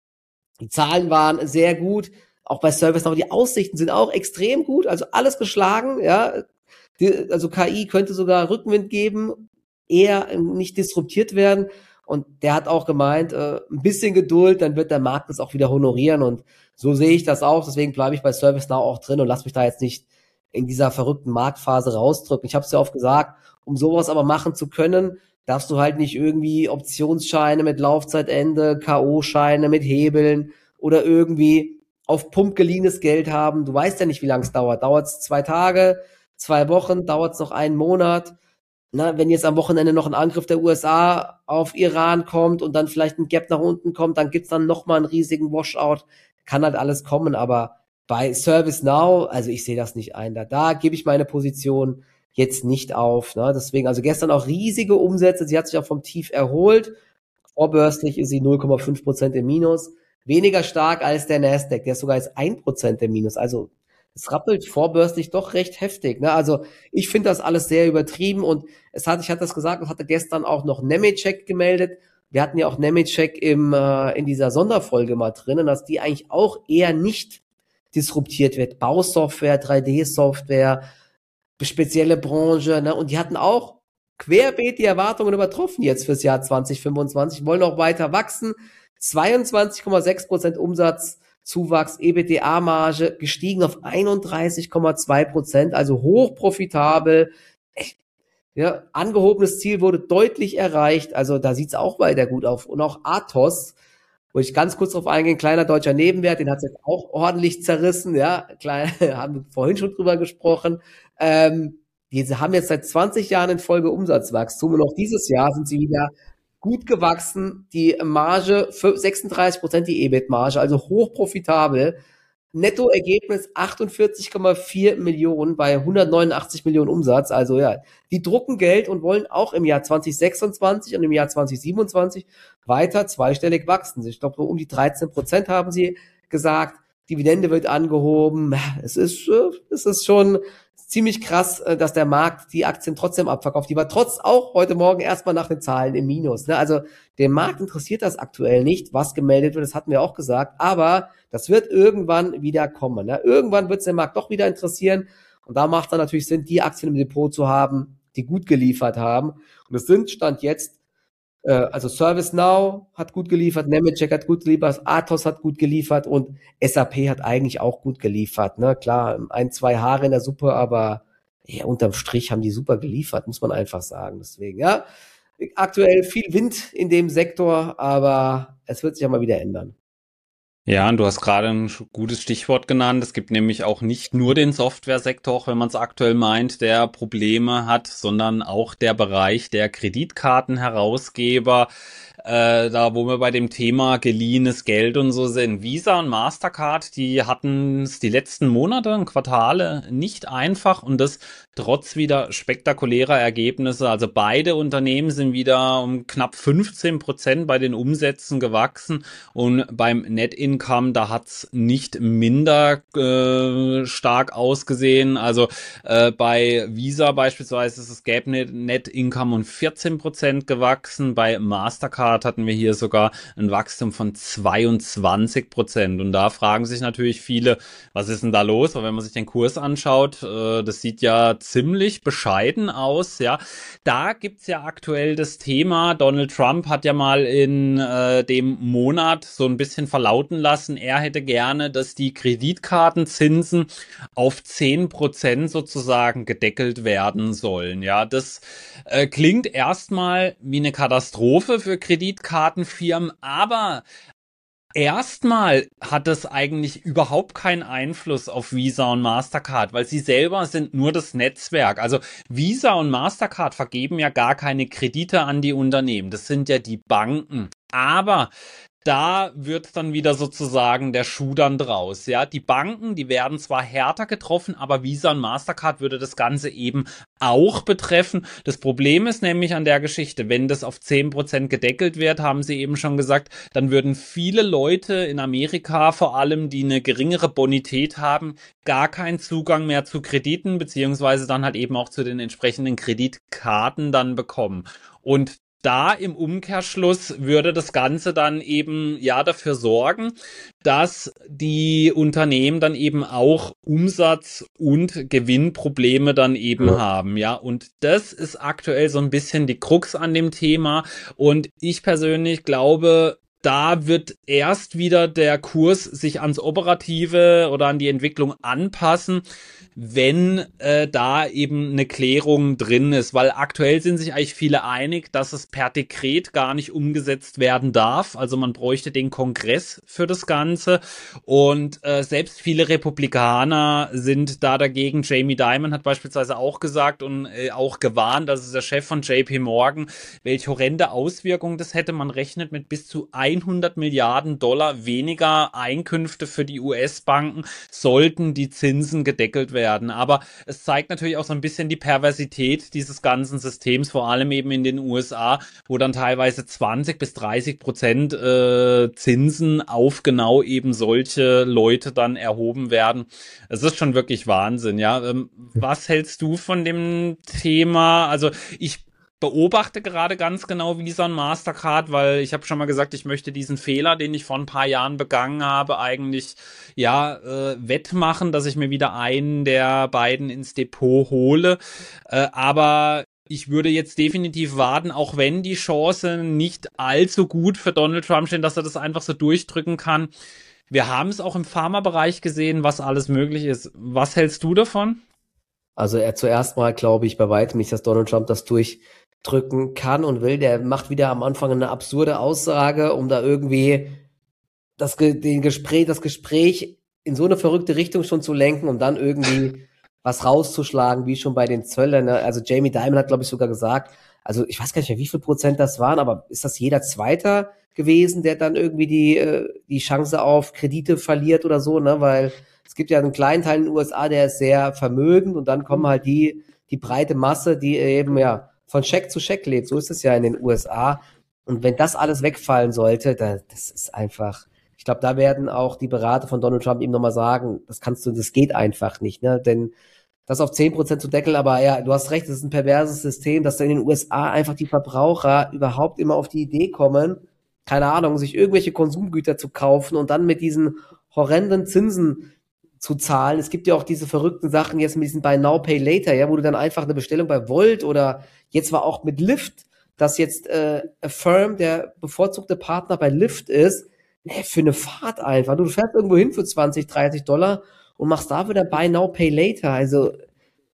die Zahlen waren sehr gut, auch bei ServiceNow, die Aussichten sind auch extrem gut, also alles geschlagen, ja, die, also K I könnte sogar Rückenwind geben, eher nicht disruptiert werden und der hat auch gemeint, äh, ein bisschen Geduld, dann wird der Markt das auch wieder honorieren und so sehe ich das auch, deswegen bleibe ich bei ServiceNow auch drin und lass mich da jetzt nicht in dieser verrückten Marktphase rausdrücken. Ich habe es ja oft gesagt, um sowas aber machen zu können, darfst du halt nicht irgendwie Optionsscheine mit Laufzeitende, K O-Scheine mit Hebeln oder irgendwie auf Pump geliehenes Geld haben. Du weißt ja nicht, wie lange es dauert. Dauert es zwei Tage, zwei Wochen, dauert es noch einen Monat? Na, wenn jetzt am Wochenende noch ein Angriff der U S A auf Iran kommt und dann vielleicht ein Gap nach unten kommt, dann gibt's dann nochmal einen riesigen Washout. Kann halt alles kommen, aber bei ServiceNow, also ich sehe das nicht ein. Da, da gebe ich meine Position jetzt nicht auf. Ne? Deswegen, also gestern auch riesige Umsätze. Sie hat sich auch vom Tief erholt. Vorbörslich ist sie null Komma fünf Prozent im Minus. Weniger stark als der Nasdaq. Der ist sogar jetzt ein Prozent im Minus. Also es rappelt vorbörslich doch recht heftig. Ne? Also ich finde das alles sehr übertrieben. Und es hat, ich hatte das gesagt, es hatte gestern auch noch Nemetschek gemeldet. Wir hatten ja auch Nemetschek im, äh, in dieser Sonderfolge mal drinnen, dass die eigentlich auch eher nicht disruptiert wird. Bausoftware, drei D-Software, spezielle Branche, ne? Und die hatten auch querbeet die Erwartungen übertroffen jetzt fürs Jahr zwanzig fünfundzwanzig, wollen auch weiter wachsen. zweiundzwanzig Komma sechs Prozent Umsatzzuwachs, EBITDA-Marge gestiegen auf einunddreißig Komma zwei Prozent, also hochprofitabel. Ja, angehobenes Ziel wurde deutlich erreicht, also da sieht's auch weiter gut auf. Und auch Athos, wo ich ganz kurz drauf eingehe, kleiner deutscher Nebenwert, den hat's jetzt auch ordentlich zerrissen, ja, klein, haben wir vorhin schon drüber gesprochen. Ähm, diese haben jetzt seit zwanzig Jahren in Folge Umsatzwachstum und auch dieses Jahr sind sie wieder gut gewachsen. Die Marge sechsunddreißig Prozent, die E B I T-Marge, also hochprofitabel. Nettoergebnis achtundvierzig Komma vier Millionen bei hundertneunundachtzig Millionen Umsatz. Also ja, die drucken Geld und wollen auch im Jahr zwanzig sechsundzwanzig und im Jahr zwanzig siebenundzwanzig weiter zweistellig wachsen. Ich glaube, so um die dreizehn Prozent haben sie gesagt. Dividende wird angehoben. Es ist, es ist schon ziemlich krass, dass der Markt die Aktien trotzdem abverkauft. Die war trotz auch heute Morgen erstmal nach den Zahlen im Minus. Ne? Also den Markt interessiert das aktuell nicht, was gemeldet wird. Das hatten wir auch gesagt. Aber das wird irgendwann wieder kommen. Ne? Irgendwann wird es den Markt doch wieder interessieren. Und da macht es dann natürlich Sinn, die Aktien im Depot zu haben, die gut geliefert haben. Und es sind Stand jetzt, äh, also ServiceNow hat gut geliefert, Nemetschek hat gut geliefert, Athos hat gut geliefert und S A P hat eigentlich auch gut geliefert. Ne? Klar, ein, zwei Haare in der Suppe, aber ja, unterm Strich haben die super geliefert, muss man einfach sagen. Deswegen, ja, aktuell viel Wind in dem Sektor, aber es wird sich ja mal wieder ändern. Ja, und du hast gerade ein gutes Stichwort genannt. Es gibt nämlich auch nicht nur den Softwaresektor, auch wenn man es aktuell meint, der Probleme hat, sondern auch der Bereich der Kreditkartenherausgeber. Äh, da, wo wir bei dem Thema geliehenes Geld und so sind. Visa und Mastercard, die hatten es die letzten Monate und Quartale nicht einfach und das trotz wieder spektakulärer Ergebnisse. Also beide Unternehmen sind wieder um knapp fünfzehn Prozent bei den Umsätzen gewachsen und beim Net Income, da hat's nicht minder äh, stark ausgesehen. Also äh, bei Visa beispielsweise ist das Gap Net, Net Income um vierzehn Prozent gewachsen, bei Mastercard hatten wir hier sogar ein Wachstum von zweiundzwanzig Prozent. Und da fragen sich natürlich viele, was ist denn da los? Weil wenn man sich den Kurs anschaut, äh, das sieht ja ziemlich bescheiden aus. Ja, da gibt's ja aktuell das Thema, Donald Trump hat ja mal in äh, dem Monat so ein bisschen verlauten lassen, er hätte gerne, dass die Kreditkartenzinsen auf zehn Prozent sozusagen gedeckelt werden sollen. Ja, das äh, klingt erstmal wie eine Katastrophe für Kreditkartenfirmen, aber erstmal hat es eigentlich überhaupt keinen Einfluss auf Visa und Mastercard, weil sie selber sind nur das Netzwerk. Also Visa und Mastercard vergeben ja gar keine Kredite an die Unternehmen. Das sind ja die Banken. Aber da wird dann wieder sozusagen der Schuh dann draus. Ja, die Banken, die werden zwar härter getroffen, aber Visa und Mastercard würde das Ganze eben auch betreffen. Das Problem ist nämlich an der Geschichte, wenn das auf zehn Prozent gedeckelt wird, haben sie eben schon gesagt, dann würden viele Leute in Amerika vor allem, die eine geringere Bonität haben, gar keinen Zugang mehr zu Krediten, beziehungsweise dann halt eben auch zu den entsprechenden Kreditkarten dann bekommen. Und da im Umkehrschluss würde das Ganze dann eben ja dafür sorgen, dass die Unternehmen dann eben auch Umsatz- und Gewinnprobleme dann eben ja. haben, ja. Und das ist aktuell so ein bisschen die Krux an dem Thema. Und ich persönlich glaube, da wird erst wieder der Kurs sich ans Operative oder an die Entwicklung anpassen, wenn äh, da eben eine Klärung drin ist, weil aktuell sind sich eigentlich viele einig, dass es per Dekret gar nicht umgesetzt werden darf, also man bräuchte den Kongress für das Ganze und äh, selbst viele Republikaner sind da dagegen. Jamie Dimon hat beispielsweise auch gesagt und äh, auch gewarnt, das ist der Chef von J P Morgan, welche horrende Auswirkungen das hätte. Man rechnet mit bis zu hundert Milliarden Dollar weniger Einkünfte für die U S-Banken, sollten die Zinsen gedeckelt werden. Aber es zeigt natürlich auch so ein bisschen die Perversität dieses ganzen Systems, vor allem eben in den U S A, wo dann teilweise zwanzig bis dreißig Prozent äh, Zinsen auf genau eben solche Leute dann erhoben werden. Es ist schon wirklich Wahnsinn, ja. Ähm, was hältst du von dem Thema? Also ich beobachte gerade ganz genau Visa und Mastercard, weil ich habe schon mal gesagt, ich möchte diesen Fehler, den ich vor ein paar Jahren begangen habe, eigentlich ja äh, wettmachen, dass ich mir wieder einen der beiden ins Depot hole. Äh, aber ich würde jetzt definitiv warten, auch wenn die Chancen nicht allzu gut für Donald Trump stehen, dass er das einfach so durchdrücken kann. Wir haben es auch im Pharmabereich gesehen, was alles möglich ist. Was hältst du davon? Also er zuerst mal glaube ich bei weitem nicht, dass Donald Trump das durchdrücken kann und will. Der macht wieder am Anfang eine absurde Aussage, um da irgendwie das, den Gespräch, das Gespräch in so eine verrückte Richtung schon zu lenken, um dann irgendwie was rauszuschlagen, wie schon bei den Zöllern. Also Jamie Dimon hat, glaube ich, sogar gesagt, also ich weiß gar nicht mehr, wie viel Prozent das waren, aber ist das jeder Zweiter gewesen, der dann irgendwie die, die Chance auf Kredite verliert oder so, ne, weil es gibt ja einen kleinen Teil in den U S A, der ist sehr vermögend und dann kommen halt die, die breite Masse, die eben ja von Scheck zu Scheck lebt. So ist es ja in den U S A. Und wenn das alles wegfallen sollte, da, das ist einfach, ich glaube, da werden auch die Berater von Donald Trump ihm nochmal sagen, das kannst du, das geht einfach nicht, ne, denn das auf zehn Prozent zu deckeln, aber ja, du hast recht, das ist ein perverses System, dass da in den U S A einfach die Verbraucher überhaupt immer auf die Idee kommen, keine Ahnung, sich irgendwelche Konsumgüter zu kaufen und dann mit diesen horrenden Zinsen zu zahlen. Es gibt ja auch diese verrückten Sachen jetzt mit diesen Buy Now, Pay Later, ja, wo du dann einfach eine Bestellung bei Volt oder jetzt war auch mit Lyft, dass jetzt äh, Affirm der bevorzugte Partner bei Lyft ist, nee, für eine Fahrt einfach. Du fährst irgendwo hin für zwanzig, dreißig Dollar und machst dafür dann Buy Now, Pay Later. Also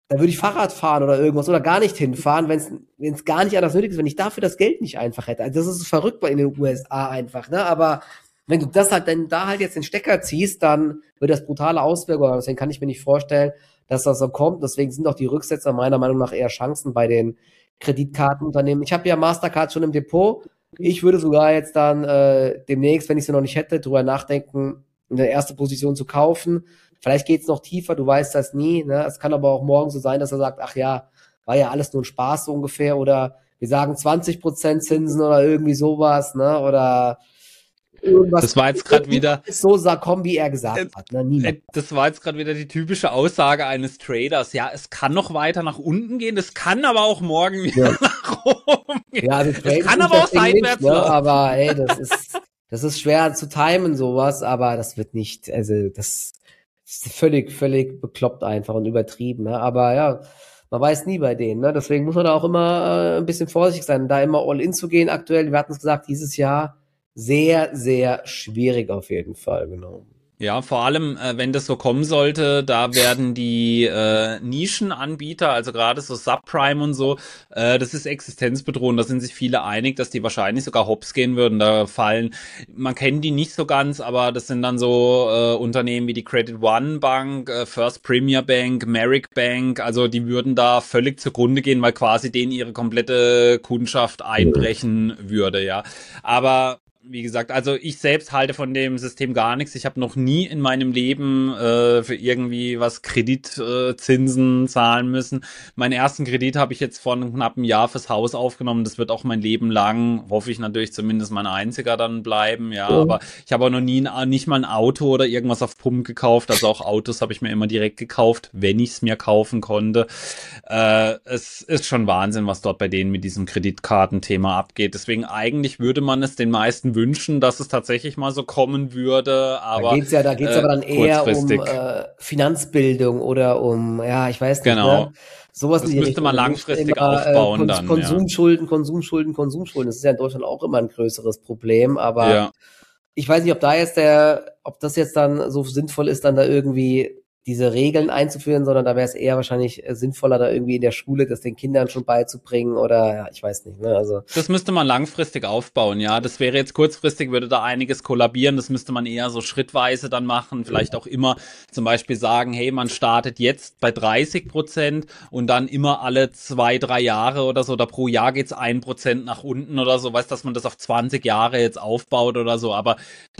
da würde ich Fahrrad fahren oder irgendwas oder gar nicht hinfahren, wenn es wenn es gar nicht anders nötig ist, wenn ich dafür das Geld nicht einfach hätte. Also das ist verrückt in den U S A einfach, ne? Aber wenn du das halt, dann da halt jetzt den Stecker ziehst, dann wird das brutale Auswirkungen haben. Deswegen kann ich mir nicht vorstellen, dass das so kommt. Deswegen sind auch die Rücksetzer meiner Meinung nach eher Chancen bei den Kreditkartenunternehmen. Ich habe ja Mastercard schon im Depot. Ich würde sogar jetzt dann äh, demnächst, wenn ich sie noch nicht hätte, drüber nachdenken, eine erste Position zu kaufen. Vielleicht geht's noch tiefer, du weißt das nie. Ne? Es kann aber auch morgen so sein, dass er sagt, ach ja, war ja alles nur ein Spaß so ungefähr. Oder wir sagen zwanzig Prozent Zinsen oder irgendwie sowas. Ne? Oder irgendwas. Das war jetzt gerade wieder so kommen, wie er gesagt äh, hat. Ne? Niemand. Das war jetzt gerade wieder die typische Aussage eines Traders. Ja, es kann noch weiter nach unten gehen, es kann aber auch morgen wieder ja. nach oben gehen. Ja, also es kann aber auch seitwärts nicht, ne? Aber ey, das ist, das ist schwer zu timen, sowas, aber das wird nicht, also das ist völlig, völlig bekloppt einfach und übertrieben. Ne? Aber ja, man weiß nie bei denen. Ne? Deswegen muss man da auch immer äh, ein bisschen vorsichtig sein, da immer all in zu gehen aktuell. Wir hatten es gesagt, dieses Jahr sehr, sehr schwierig auf jeden Fall, genau. Ja, vor allem, äh, wenn das so kommen sollte, da werden die äh, Nischenanbieter, also gerade so Subprime und so, äh, das ist existenzbedrohend. Da sind sich viele einig, dass die wahrscheinlich sogar hops gehen würden. Da fallen, man kennt die nicht so ganz, aber das sind dann so äh, Unternehmen wie die Credit One Bank, äh, First Premier Bank, Merrick Bank, also die würden da völlig zugrunde gehen, weil quasi denen ihre komplette Kundschaft einbrechen würde, ja. Aber wie gesagt, also ich selbst halte von dem System gar nichts. Ich habe noch nie in meinem Leben äh, für irgendwie was Kreditzinsen äh, zahlen müssen. Meinen ersten Kredit habe ich jetzt vor einem knappen Jahr fürs Haus aufgenommen. Das wird auch mein Leben lang, hoffe ich natürlich zumindest mein einziger dann bleiben. Ja, Ja. aber ich habe auch noch nie nicht mal ein Auto oder irgendwas auf Pump gekauft. Also auch Autos habe ich mir immer direkt gekauft, wenn ich es mir kaufen konnte. Äh, es ist schon Wahnsinn, was dort bei denen mit diesem Kreditkartenthema abgeht. Deswegen eigentlich würde man es den meisten wünschen, dass es tatsächlich mal so kommen würde, aber da geht's ja, da geht's äh, aber dann eher um kurzfristig. äh, Finanzbildung oder um, ja, ich weiß nicht, Genau. ne? Sowas Das in die müsste Richtung. man langfristig immer, aufbauen äh, Kon dann, Konsumschulden, ja. Konsumschulden, Konsumschulden. Das ist ja in Deutschland auch immer ein größeres Problem, aber ja. ich weiß nicht, ob da jetzt der, ob das jetzt dann so sinnvoll ist, dann da irgendwie diese Regeln einzuführen, sondern da wäre es eher wahrscheinlich sinnvoller, da irgendwie in der Schule das den Kindern schon beizubringen oder, ja, ich weiß nicht, ne, also. Das müsste man langfristig aufbauen, ja. Das wäre jetzt kurzfristig, würde da einiges kollabieren. Das müsste man eher so schrittweise dann machen. Vielleicht auch immer zum Beispiel sagen, hey, man startet jetzt bei dreißig Prozent und dann immer alle zwei, drei Jahre oder so, oder pro Jahr geht's ein Prozent nach unten oder so. Weißt, dass man das auf zwanzig Jahre jetzt aufbaut oder so. Aber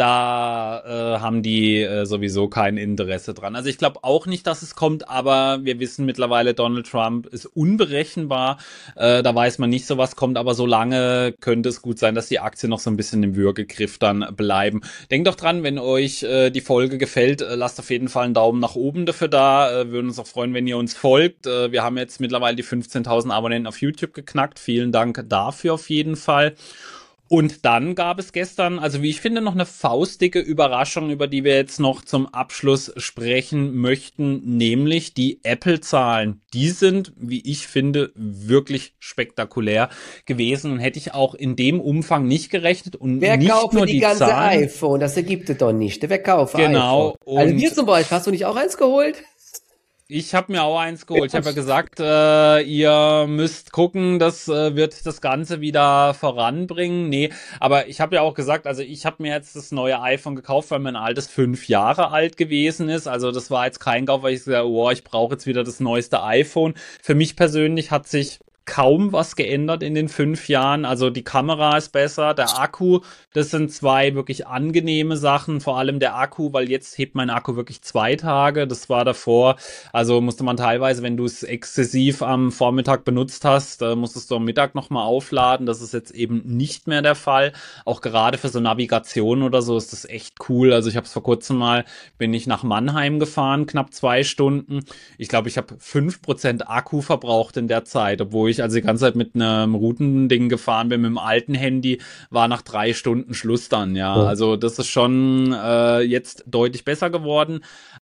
da äh, haben die äh, sowieso kein Interesse dran. Also ich glaube auch nicht, dass es kommt, aber wir wissen mittlerweile, Donald Trump ist unberechenbar. Äh, da weiß man nicht, so was kommt, aber solange könnte es gut sein, dass die Aktien noch so ein bisschen im Würgegriff dann bleiben. Denkt doch dran, wenn euch äh, die Folge gefällt, äh, lasst auf jeden Fall einen Daumen nach oben dafür da. Äh, würden uns auch freuen, wenn ihr uns folgt. Äh, wir haben jetzt mittlerweile die fünfzehntausend Abonnenten auf YouTube geknackt. Vielen Dank dafür auf jeden Fall. Und dann gab es gestern, also wie ich finde, noch eine faustdicke Überraschung, über die wir jetzt noch zum Abschluss sprechen möchten, nämlich die Apple-Zahlen. Die sind, wie ich finde, wirklich spektakulär gewesen und hätte ich auch in dem Umfang nicht gerechnet. Und Wer nicht kauft nur die, die ganze Zahlen, iPhone? Das ergibt es doch nicht. Wer kauft genau, iPhone? Also und wir zum Beispiel, hast du nicht auch eins geholt? ich habe mir auch eins geholt. Ich habe ja gesagt, äh, ihr müsst gucken, das äh, wird das Ganze wieder voranbringen. Nee, aber ich habe ja auch gesagt, also ich habe mir jetzt das neue iPhone gekauft, weil mein altes fünf Jahre alt gewesen ist. Also das war jetzt kein Kauf, weil ich gesagt habe, oh, ich brauche jetzt wieder das neueste iPhone. Für mich persönlich hat sich kaum was geändert in den fünf Jahren. Also die Kamera ist besser, der Akku, das sind zwei wirklich angenehme Sachen, vor allem der Akku, weil jetzt hebt mein Akku wirklich zwei Tage, das war davor, also musste man teilweise, wenn du es exzessiv am Vormittag benutzt hast, äh, musstest du am Mittag nochmal aufladen, das ist jetzt eben nicht mehr der Fall, auch gerade für so Navigation oder so ist das echt cool, also ich habe es vor kurzem mal, bin ich nach Mannheim gefahren, knapp zwei Stunden, ich glaube, ich habe fünf Prozent Akku verbraucht in der Zeit, obwohl ich also die ganze Zeit mit einem Routending gefahren bin, mit dem alten Handy, war nach drei Stunden Schluss dann, ja. ja. Also das ist schon äh, jetzt deutlich besser geworden.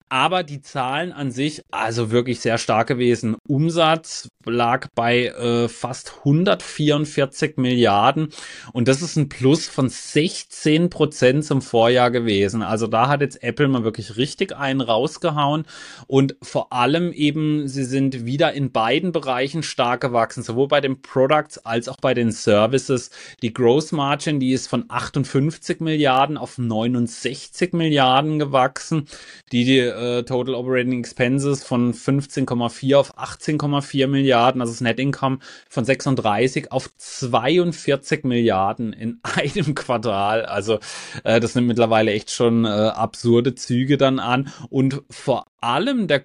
Aber die Zahlen an sich, also wirklich sehr stark gewesen. Umsatz lag bei äh, fast hundertvierundvierzig Milliarden und das ist ein Plus von sechzehn Prozent zum Vorjahr gewesen. Also da hat jetzt Apple mal wirklich richtig einen rausgehauen und vor allem eben, sie sind wieder in beiden Bereichen stark gewachsen, sowohl bei den Products als auch bei den Services. Die Gross Margin, die ist von achtundfünfzig Milliarden auf neunundsechzig Milliarden gewachsen. Die, die äh, Total Operating Expenses von fünfzehn Komma vier auf achtzehn Komma vier Milliarden, also das Net Income von sechsunddreißig auf zweiundvierzig Milliarden in einem Quartal. Also äh, das nimmt mittlerweile echt schon äh, absurde Züge dann an. Und vor allem der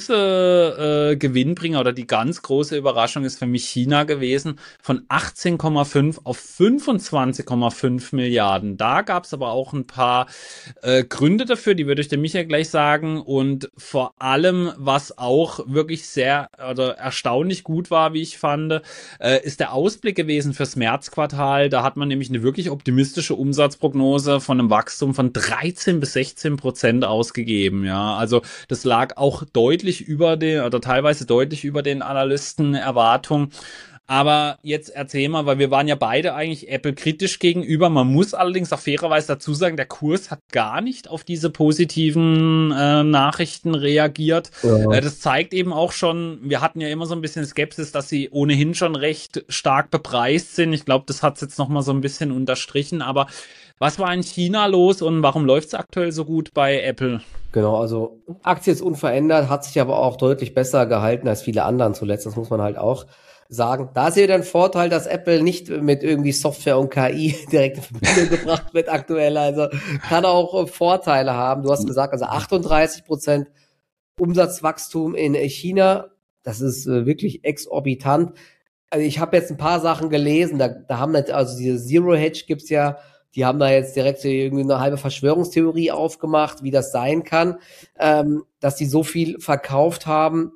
große äh, Gewinnbringer oder die ganz große Überraschung ist für mich China gewesen, von achtzehn Komma fünf auf fünfundzwanzig Komma fünf Milliarden. Da gab es aber auch ein paar äh, Gründe dafür, die würde ich dem Michael gleich sagen. Und vor allem, was auch wirklich sehr oder erstaunlich gut war, wie ich fand, äh, ist der Ausblick gewesen fürs Märzquartal. Da hat man nämlich eine wirklich optimistische Umsatzprognose von einem Wachstum von dreizehn bis sechzehn Prozent ausgegeben. Ja, also das lag auch deutlich über den oder teilweise deutlich über den Analystenerwartungen. Aber jetzt erzähl mal, weil wir waren ja beide eigentlich Apple kritisch gegenüber. Man muss allerdings auch fairerweise dazu sagen, der Kurs hat gar nicht auf diese positiven äh, Nachrichten reagiert. Ja. Äh, das zeigt eben auch schon, wir hatten ja immer so ein bisschen Skepsis, dass sie ohnehin schon recht stark bepreist sind. Ich glaube, das hat es jetzt nochmal so ein bisschen unterstrichen. Aber was war in China los und warum läuft es aktuell so gut bei Apple? Genau, also Aktie ist unverändert, hat sich aber auch deutlich besser gehalten als viele anderen zuletzt. Das muss man halt auch sagen. Da ist ja der Vorteil, dass Apple nicht mit irgendwie Software und K I direkt in Verbindung gebracht wird aktuell. Also kann auch Vorteile haben. Du hast gesagt, also achtunddreißig Prozent Umsatzwachstum in China. Das ist äh, wirklich exorbitant. Also ich habe jetzt ein paar Sachen gelesen. Da, da haben nicht, also diese Zero Hedge gibt's ja. Die haben da jetzt direkt irgendwie eine halbe Verschwörungstheorie aufgemacht, wie das sein kann, ähm, dass die so viel verkauft haben.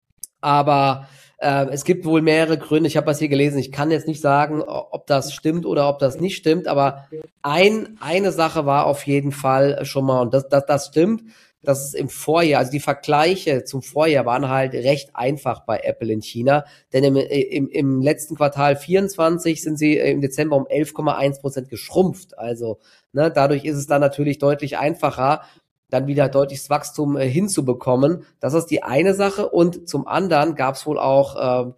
Aber äh, es gibt wohl mehrere Gründe. Ich habe was hier gelesen. Ich kann jetzt nicht sagen, ob das stimmt oder ob das nicht stimmt. Aber ein eine Sache war auf jeden Fall schon mal, und das, das, das stimmt, dass es im Vorjahr, also die Vergleiche zum Vorjahr waren halt recht einfach bei Apple in China, denn im, im, im letzten Quartal vierundzwanzig sind sie im Dezember um elf Komma eins Prozent geschrumpft, also ne, dadurch ist es dann natürlich deutlich einfacher, dann wieder deutliches Wachstum äh, hinzubekommen. Das ist die eine Sache und zum anderen gab es wohl auch äh,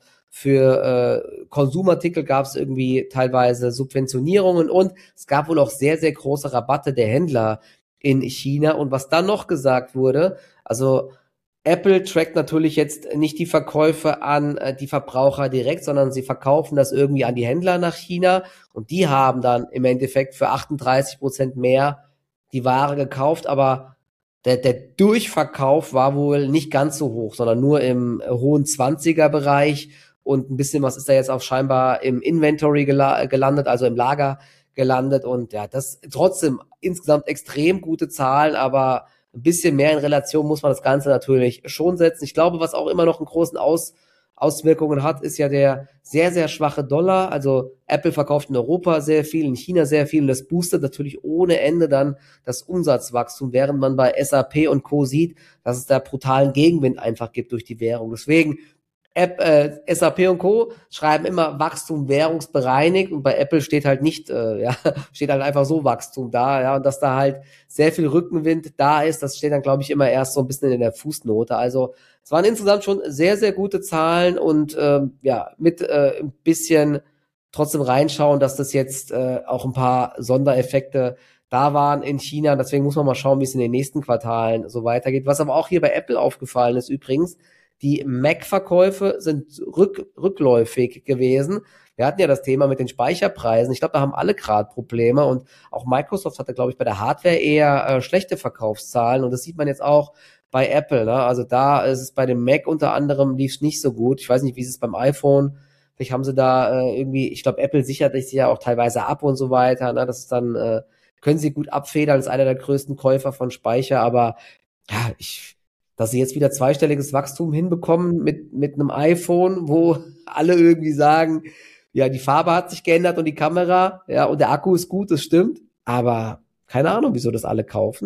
für äh, Konsumartikel gab es irgendwie teilweise Subventionierungen und es gab wohl auch sehr, sehr große Rabatte der Händler in China. Und was dann noch gesagt wurde, also Apple trackt natürlich jetzt nicht die Verkäufe an äh, die Verbraucher direkt, sondern sie verkaufen das irgendwie an die Händler nach China und die haben dann im Endeffekt für achtunddreißig Prozent mehr die Ware gekauft, aber der, der Durchverkauf war wohl nicht ganz so hoch, sondern nur im äh, hohen zwanziger-Bereich und ein bisschen was ist da jetzt auch scheinbar im Inventory gela- gelandet, also im Lager gelandet und ja, das trotzdem insgesamt extrem gute Zahlen, aber ein bisschen mehr in Relation muss man das Ganze natürlich schon setzen. Ich glaube, was auch immer noch einen großen Aus, Auswirkungen hat, ist ja der sehr, sehr schwache Dollar. Also Apple verkauft in Europa sehr viel, in China sehr viel und das boostet natürlich ohne Ende dann das Umsatzwachstum, während man bei S A P und Co. sieht, dass es da brutalen Gegenwind einfach gibt durch die Währung. Deswegen App, äh, S A P und Co. schreiben immer Wachstum währungsbereinigt und bei Apple steht halt nicht, äh, ja, steht halt einfach so Wachstum da, ja, und dass da halt sehr viel Rückenwind da ist, das steht dann, glaube ich, immer erst so ein bisschen in der Fußnote. Also es waren insgesamt schon sehr, sehr gute Zahlen und ähm, ja, mit äh, ein bisschen trotzdem reinschauen, dass das jetzt äh, auch ein paar Sondereffekte da waren in China. Deswegen muss man mal schauen, wie es in den nächsten Quartalen so weitergeht. Was aber auch hier bei Apple aufgefallen ist übrigens, die Mac-Verkäufe sind rück, rückläufig gewesen. Wir hatten ja das Thema mit den Speicherpreisen. Ich glaube, da haben alle gerade Probleme und auch Microsoft hatte, glaube ich, bei der Hardware eher äh, schlechte Verkaufszahlen und das sieht man jetzt auch bei Apple. Ne? Also da ist es bei dem Mac unter anderem lief es nicht so gut. Ich weiß nicht, wie ist es beim iPhone. Vielleicht haben sie da äh, irgendwie, ich glaube, Apple sichert sich ja auch teilweise ab und so weiter. Ne? Das ist dann, äh, können sie gut abfedern, ist einer der größten Käufer von Speicher, aber ja, ich dass sie jetzt wieder zweistelliges Wachstum hinbekommen mit, mit einem iPhone, wo alle irgendwie sagen, ja, die Farbe hat sich geändert und die Kamera, ja, und der Akku ist gut, das stimmt, aber keine Ahnung, wieso das alle kaufen.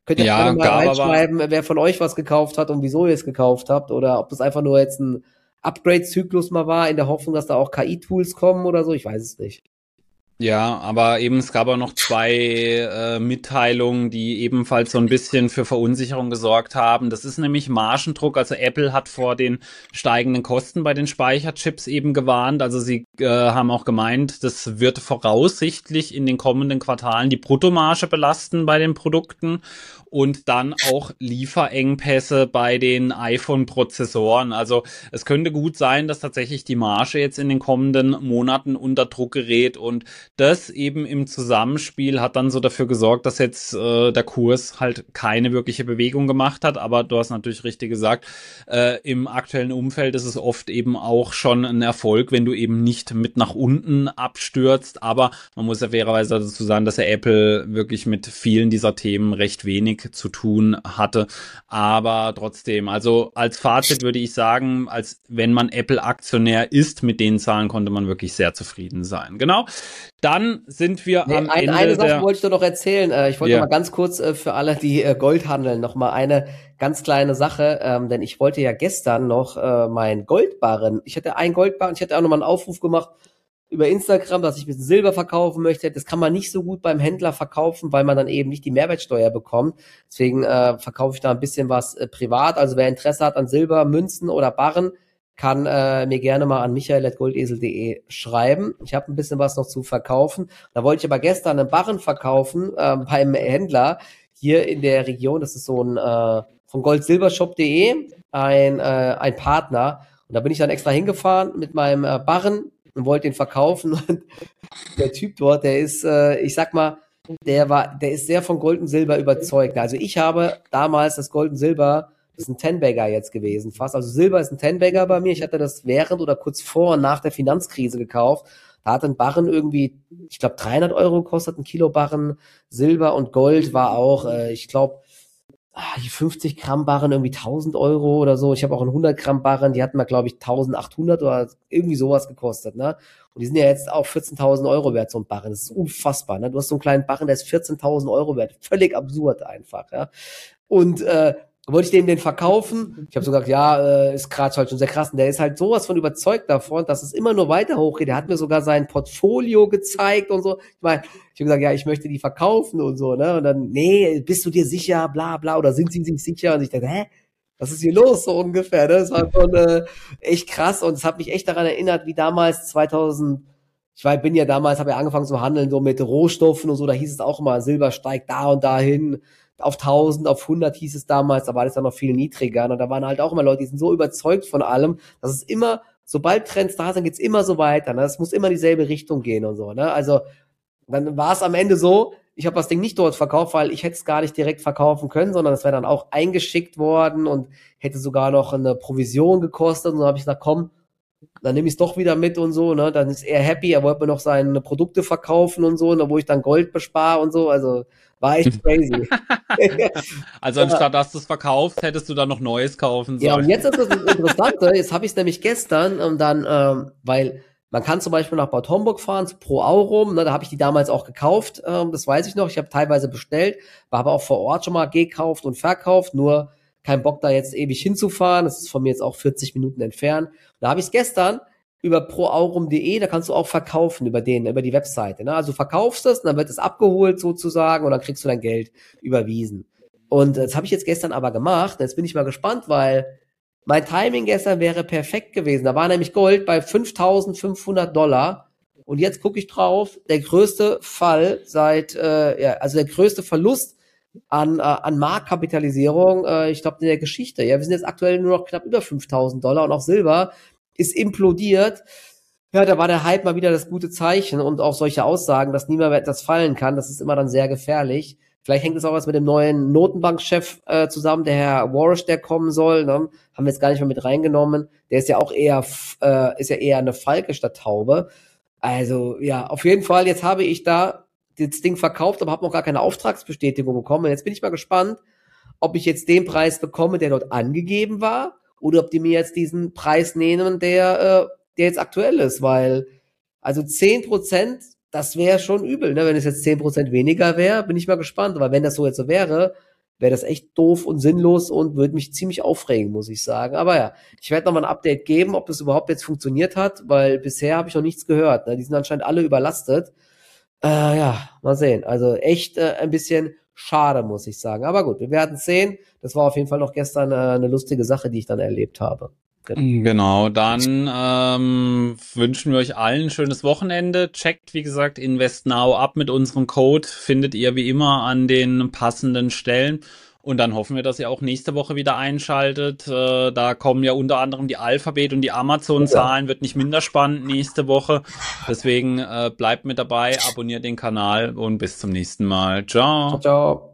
Könnt ihr Ja, gerne mal gab aber reinschreiben, wer von euch was gekauft hat und wieso ihr es gekauft habt oder ob das einfach nur jetzt ein Upgrade-Zyklus mal war, in der Hoffnung, dass da auch K I-Tools kommen oder so. Ich weiß es nicht. Ja, aber eben es gab auch noch zwei äh, Mitteilungen, die ebenfalls so ein bisschen für Verunsicherung gesorgt haben. Das ist nämlich Margendruck. Also Apple hat vor den steigenden Kosten bei den Speicherchips eben gewarnt. Also sie äh, haben auch gemeint, das wird voraussichtlich in den kommenden Quartalen die Bruttomarge belasten bei den Produkten und dann auch Lieferengpässe bei den iPhone-Prozessoren. Also es könnte gut sein, dass tatsächlich die Marge jetzt in den kommenden Monaten unter Druck gerät und das eben im Zusammenspiel hat dann so dafür gesorgt, dass jetzt äh, der Kurs halt keine wirkliche Bewegung gemacht hat. Aber du hast natürlich richtig gesagt, äh, im aktuellen Umfeld ist es oft eben auch schon ein Erfolg, wenn du eben nicht mit nach unten abstürzt. Aber man muss ja fairerweise dazu sagen, dass ja Apple wirklich mit vielen dieser Themen recht wenig zu tun hatte. Aber trotzdem, also als Fazit würde ich sagen, als wenn man Apple-Aktionär ist, mit den Zahlen konnte man wirklich sehr zufrieden sein. Genau. Dann sind wir Nee, am ein, Ende eine Sache der... wollte ich doch noch erzählen. Äh, Ich wollte Ja. noch mal ganz kurz äh, für alle, die äh, Gold handeln, noch mal eine ganz kleine Sache, ähm, denn ich wollte ja gestern noch äh, mein Goldbarren, ich hatte ein Goldbarren, ich hatte auch noch mal einen Aufruf gemacht über Instagram, dass ich ein bisschen Silber verkaufen möchte. Das kann man nicht so gut beim Händler verkaufen, weil man dann eben nicht die Mehrwertsteuer bekommt. Deswegen äh, verkaufe ich da ein bisschen was äh, privat. Also wer Interesse hat an Silber, Münzen oder Barren, kann äh, mir gerne mal an michael at goldesel punkt de schreiben. Ich habe ein bisschen was noch zu verkaufen. Da wollte ich aber gestern einen Barren verkaufen äh, beim Händler hier in der Region. Das ist so ein äh, von goldsilbershop punkt de, ein, äh, ein Partner. Und da bin ich dann extra hingefahren mit meinem äh, Barren und wollte ihn verkaufen. Und der Typ dort, der ist, äh, ich sag mal, der war, der ist sehr von Gold und Silber überzeugt. Also ich habe damals das Gold und Silber, das ist ein Ten-Bagger jetzt gewesen, fast. Also Silber ist ein Ten-Bagger bei mir. Ich hatte das während oder kurz vor und nach der Finanzkrise gekauft. Da hat ein Barren irgendwie, ich glaube, dreihundert Euro gekostet, ein Kilo Barren. Silber und Gold war auch, äh, ich glaube, die fünfzig Gramm Barren irgendwie tausend Euro oder so. Ich habe auch einen hundert Gramm Barren, die hatten mal, glaube ich, eintausendachthundert oder irgendwie sowas gekostet, ne? Und die sind ja jetzt auch vierzehntausend Euro wert, so ein Barren. Das ist unfassbar, ne? Du hast so einen kleinen Barren, der ist vierzehntausend Euro wert. Völlig absurd einfach, ja? Und äh, wollte ich dem den verkaufen? Ich habe so gesagt, ja, äh, ist gerade halt schon sehr krass. Und der ist halt sowas von überzeugt davon, dass es immer nur weiter hochgeht. Der hat mir sogar sein Portfolio gezeigt und so. Ich meine, ich habe gesagt, ja, ich möchte die verkaufen und so, ne? Und dann, nee, bist du dir sicher, bla bla, oder sind sie sich sicher? Und ich dachte, hä? Was ist hier los, so ungefähr, ne? Das war schon äh, echt krass und es hat mich echt daran erinnert, wie damals zweitausend, ich war, bin ja damals, habe ja angefangen zu handeln, so mit Rohstoffen und so, da hieß es auch immer, Silber steigt da und dahin, auf tausend, auf hundert hieß es damals, da war das ja noch viel niedriger, und da waren halt auch immer Leute, die sind so überzeugt von allem, dass es immer, sobald Trends da sind, geht's immer so weiter, ne? Es muss immer in dieselbe Richtung gehen und so, ne? Also, dann war es am Ende so, ich habe das Ding nicht dort verkauft, weil ich hätte es gar nicht direkt verkaufen können, sondern es wäre dann auch eingeschickt worden und hätte sogar noch eine Provision gekostet. Und dann habe ich gesagt, komm, dann nehme ich es doch wieder mit und so. Ne? Dann ist er happy, er wollte mir noch seine Produkte verkaufen und so, ne, wo ich dann Gold bespare und so. Also war echt crazy. Also anstatt dass du es verkaufst, hättest du dann noch Neues kaufen sollen. Ja, und jetzt ist das Interessante, jetzt habe ich es nämlich gestern und dann, ähm, weil man kann zum Beispiel nach Bad Homburg fahren, zu Pro Aurum, ne, da habe ich die damals auch gekauft, ähm, das weiß ich noch, ich habe teilweise bestellt, war aber auch vor Ort schon mal gekauft und verkauft, nur kein Bock da jetzt ewig hinzufahren, das ist von mir jetzt auch vierzig Minuten entfernt. Da habe ich es gestern über proaurum punkt de, da kannst du auch verkaufen über den, über die Webseite, ne? Also du verkaufst es und dann wird es abgeholt sozusagen und dann kriegst du dein Geld überwiesen. Und das habe ich jetzt gestern aber gemacht, jetzt bin ich mal gespannt, weil mein Timing gestern wäre perfekt gewesen. Da war nämlich Gold bei fünftausendfünfhundert Dollar. Und jetzt gucke ich drauf, der größte Fall seit, äh, ja, also der größte Verlust an, äh, an Marktkapitalisierung, äh, ich glaube, in der Geschichte. Ja, wir sind jetzt aktuell nur noch knapp über fünftausend Dollar und auch Silber ist implodiert. Ja, da war der Hype mal wieder das gute Zeichen und auch solche Aussagen, dass niemand mehr etwas fallen kann, das ist immer dann sehr gefährlich. Vielleicht hängt es auch was mit dem neuen Notenbankchef äh, zusammen, der Herr Warsh, der kommen soll. Ne? Haben wir jetzt gar nicht mehr mit reingenommen. Der ist ja auch eher, äh, ist ja eher eine Falke statt Taube. Also ja, auf jeden Fall. Jetzt habe ich da das Ding verkauft, aber habe noch gar keine Auftragsbestätigung bekommen. Und jetzt bin ich mal gespannt, ob ich jetzt den Preis bekomme, der dort angegeben war, oder ob die mir jetzt diesen Preis nehmen, der, äh, der jetzt aktuell ist, weil also zehn Prozent, das wäre schon übel, ne? Wenn es jetzt zehn Prozent weniger wäre, bin ich mal gespannt. Aber wenn das so jetzt so wäre, wäre das echt doof und sinnlos und würde mich ziemlich aufregen, muss ich sagen. Aber ja, ich werde nochmal ein Update geben, ob das überhaupt jetzt funktioniert hat, weil bisher habe ich noch nichts gehört. Ne? Die sind anscheinend alle überlastet. Äh, ja, mal sehen. Also echt äh, ein bisschen schade, muss ich sagen. Aber gut, wir werden sehen. Das war auf jeden Fall noch gestern äh, eine lustige Sache, die ich dann erlebt habe. Genau, genau dann ähm, wünschen wir euch allen ein schönes Wochenende. Checkt, wie gesagt, InvestNow ab mit unserem Code. Findet ihr wie immer an den passenden Stellen. Und dann hoffen wir, dass ihr auch nächste Woche wieder einschaltet. Äh, da kommen ja unter anderem die Alphabet und die Amazon-Zahlen. Wird nicht minder spannend nächste Woche. Deswegen äh, bleibt mit dabei, abonniert den Kanal und bis zum nächsten Mal. Ciao. Ciao, ciao.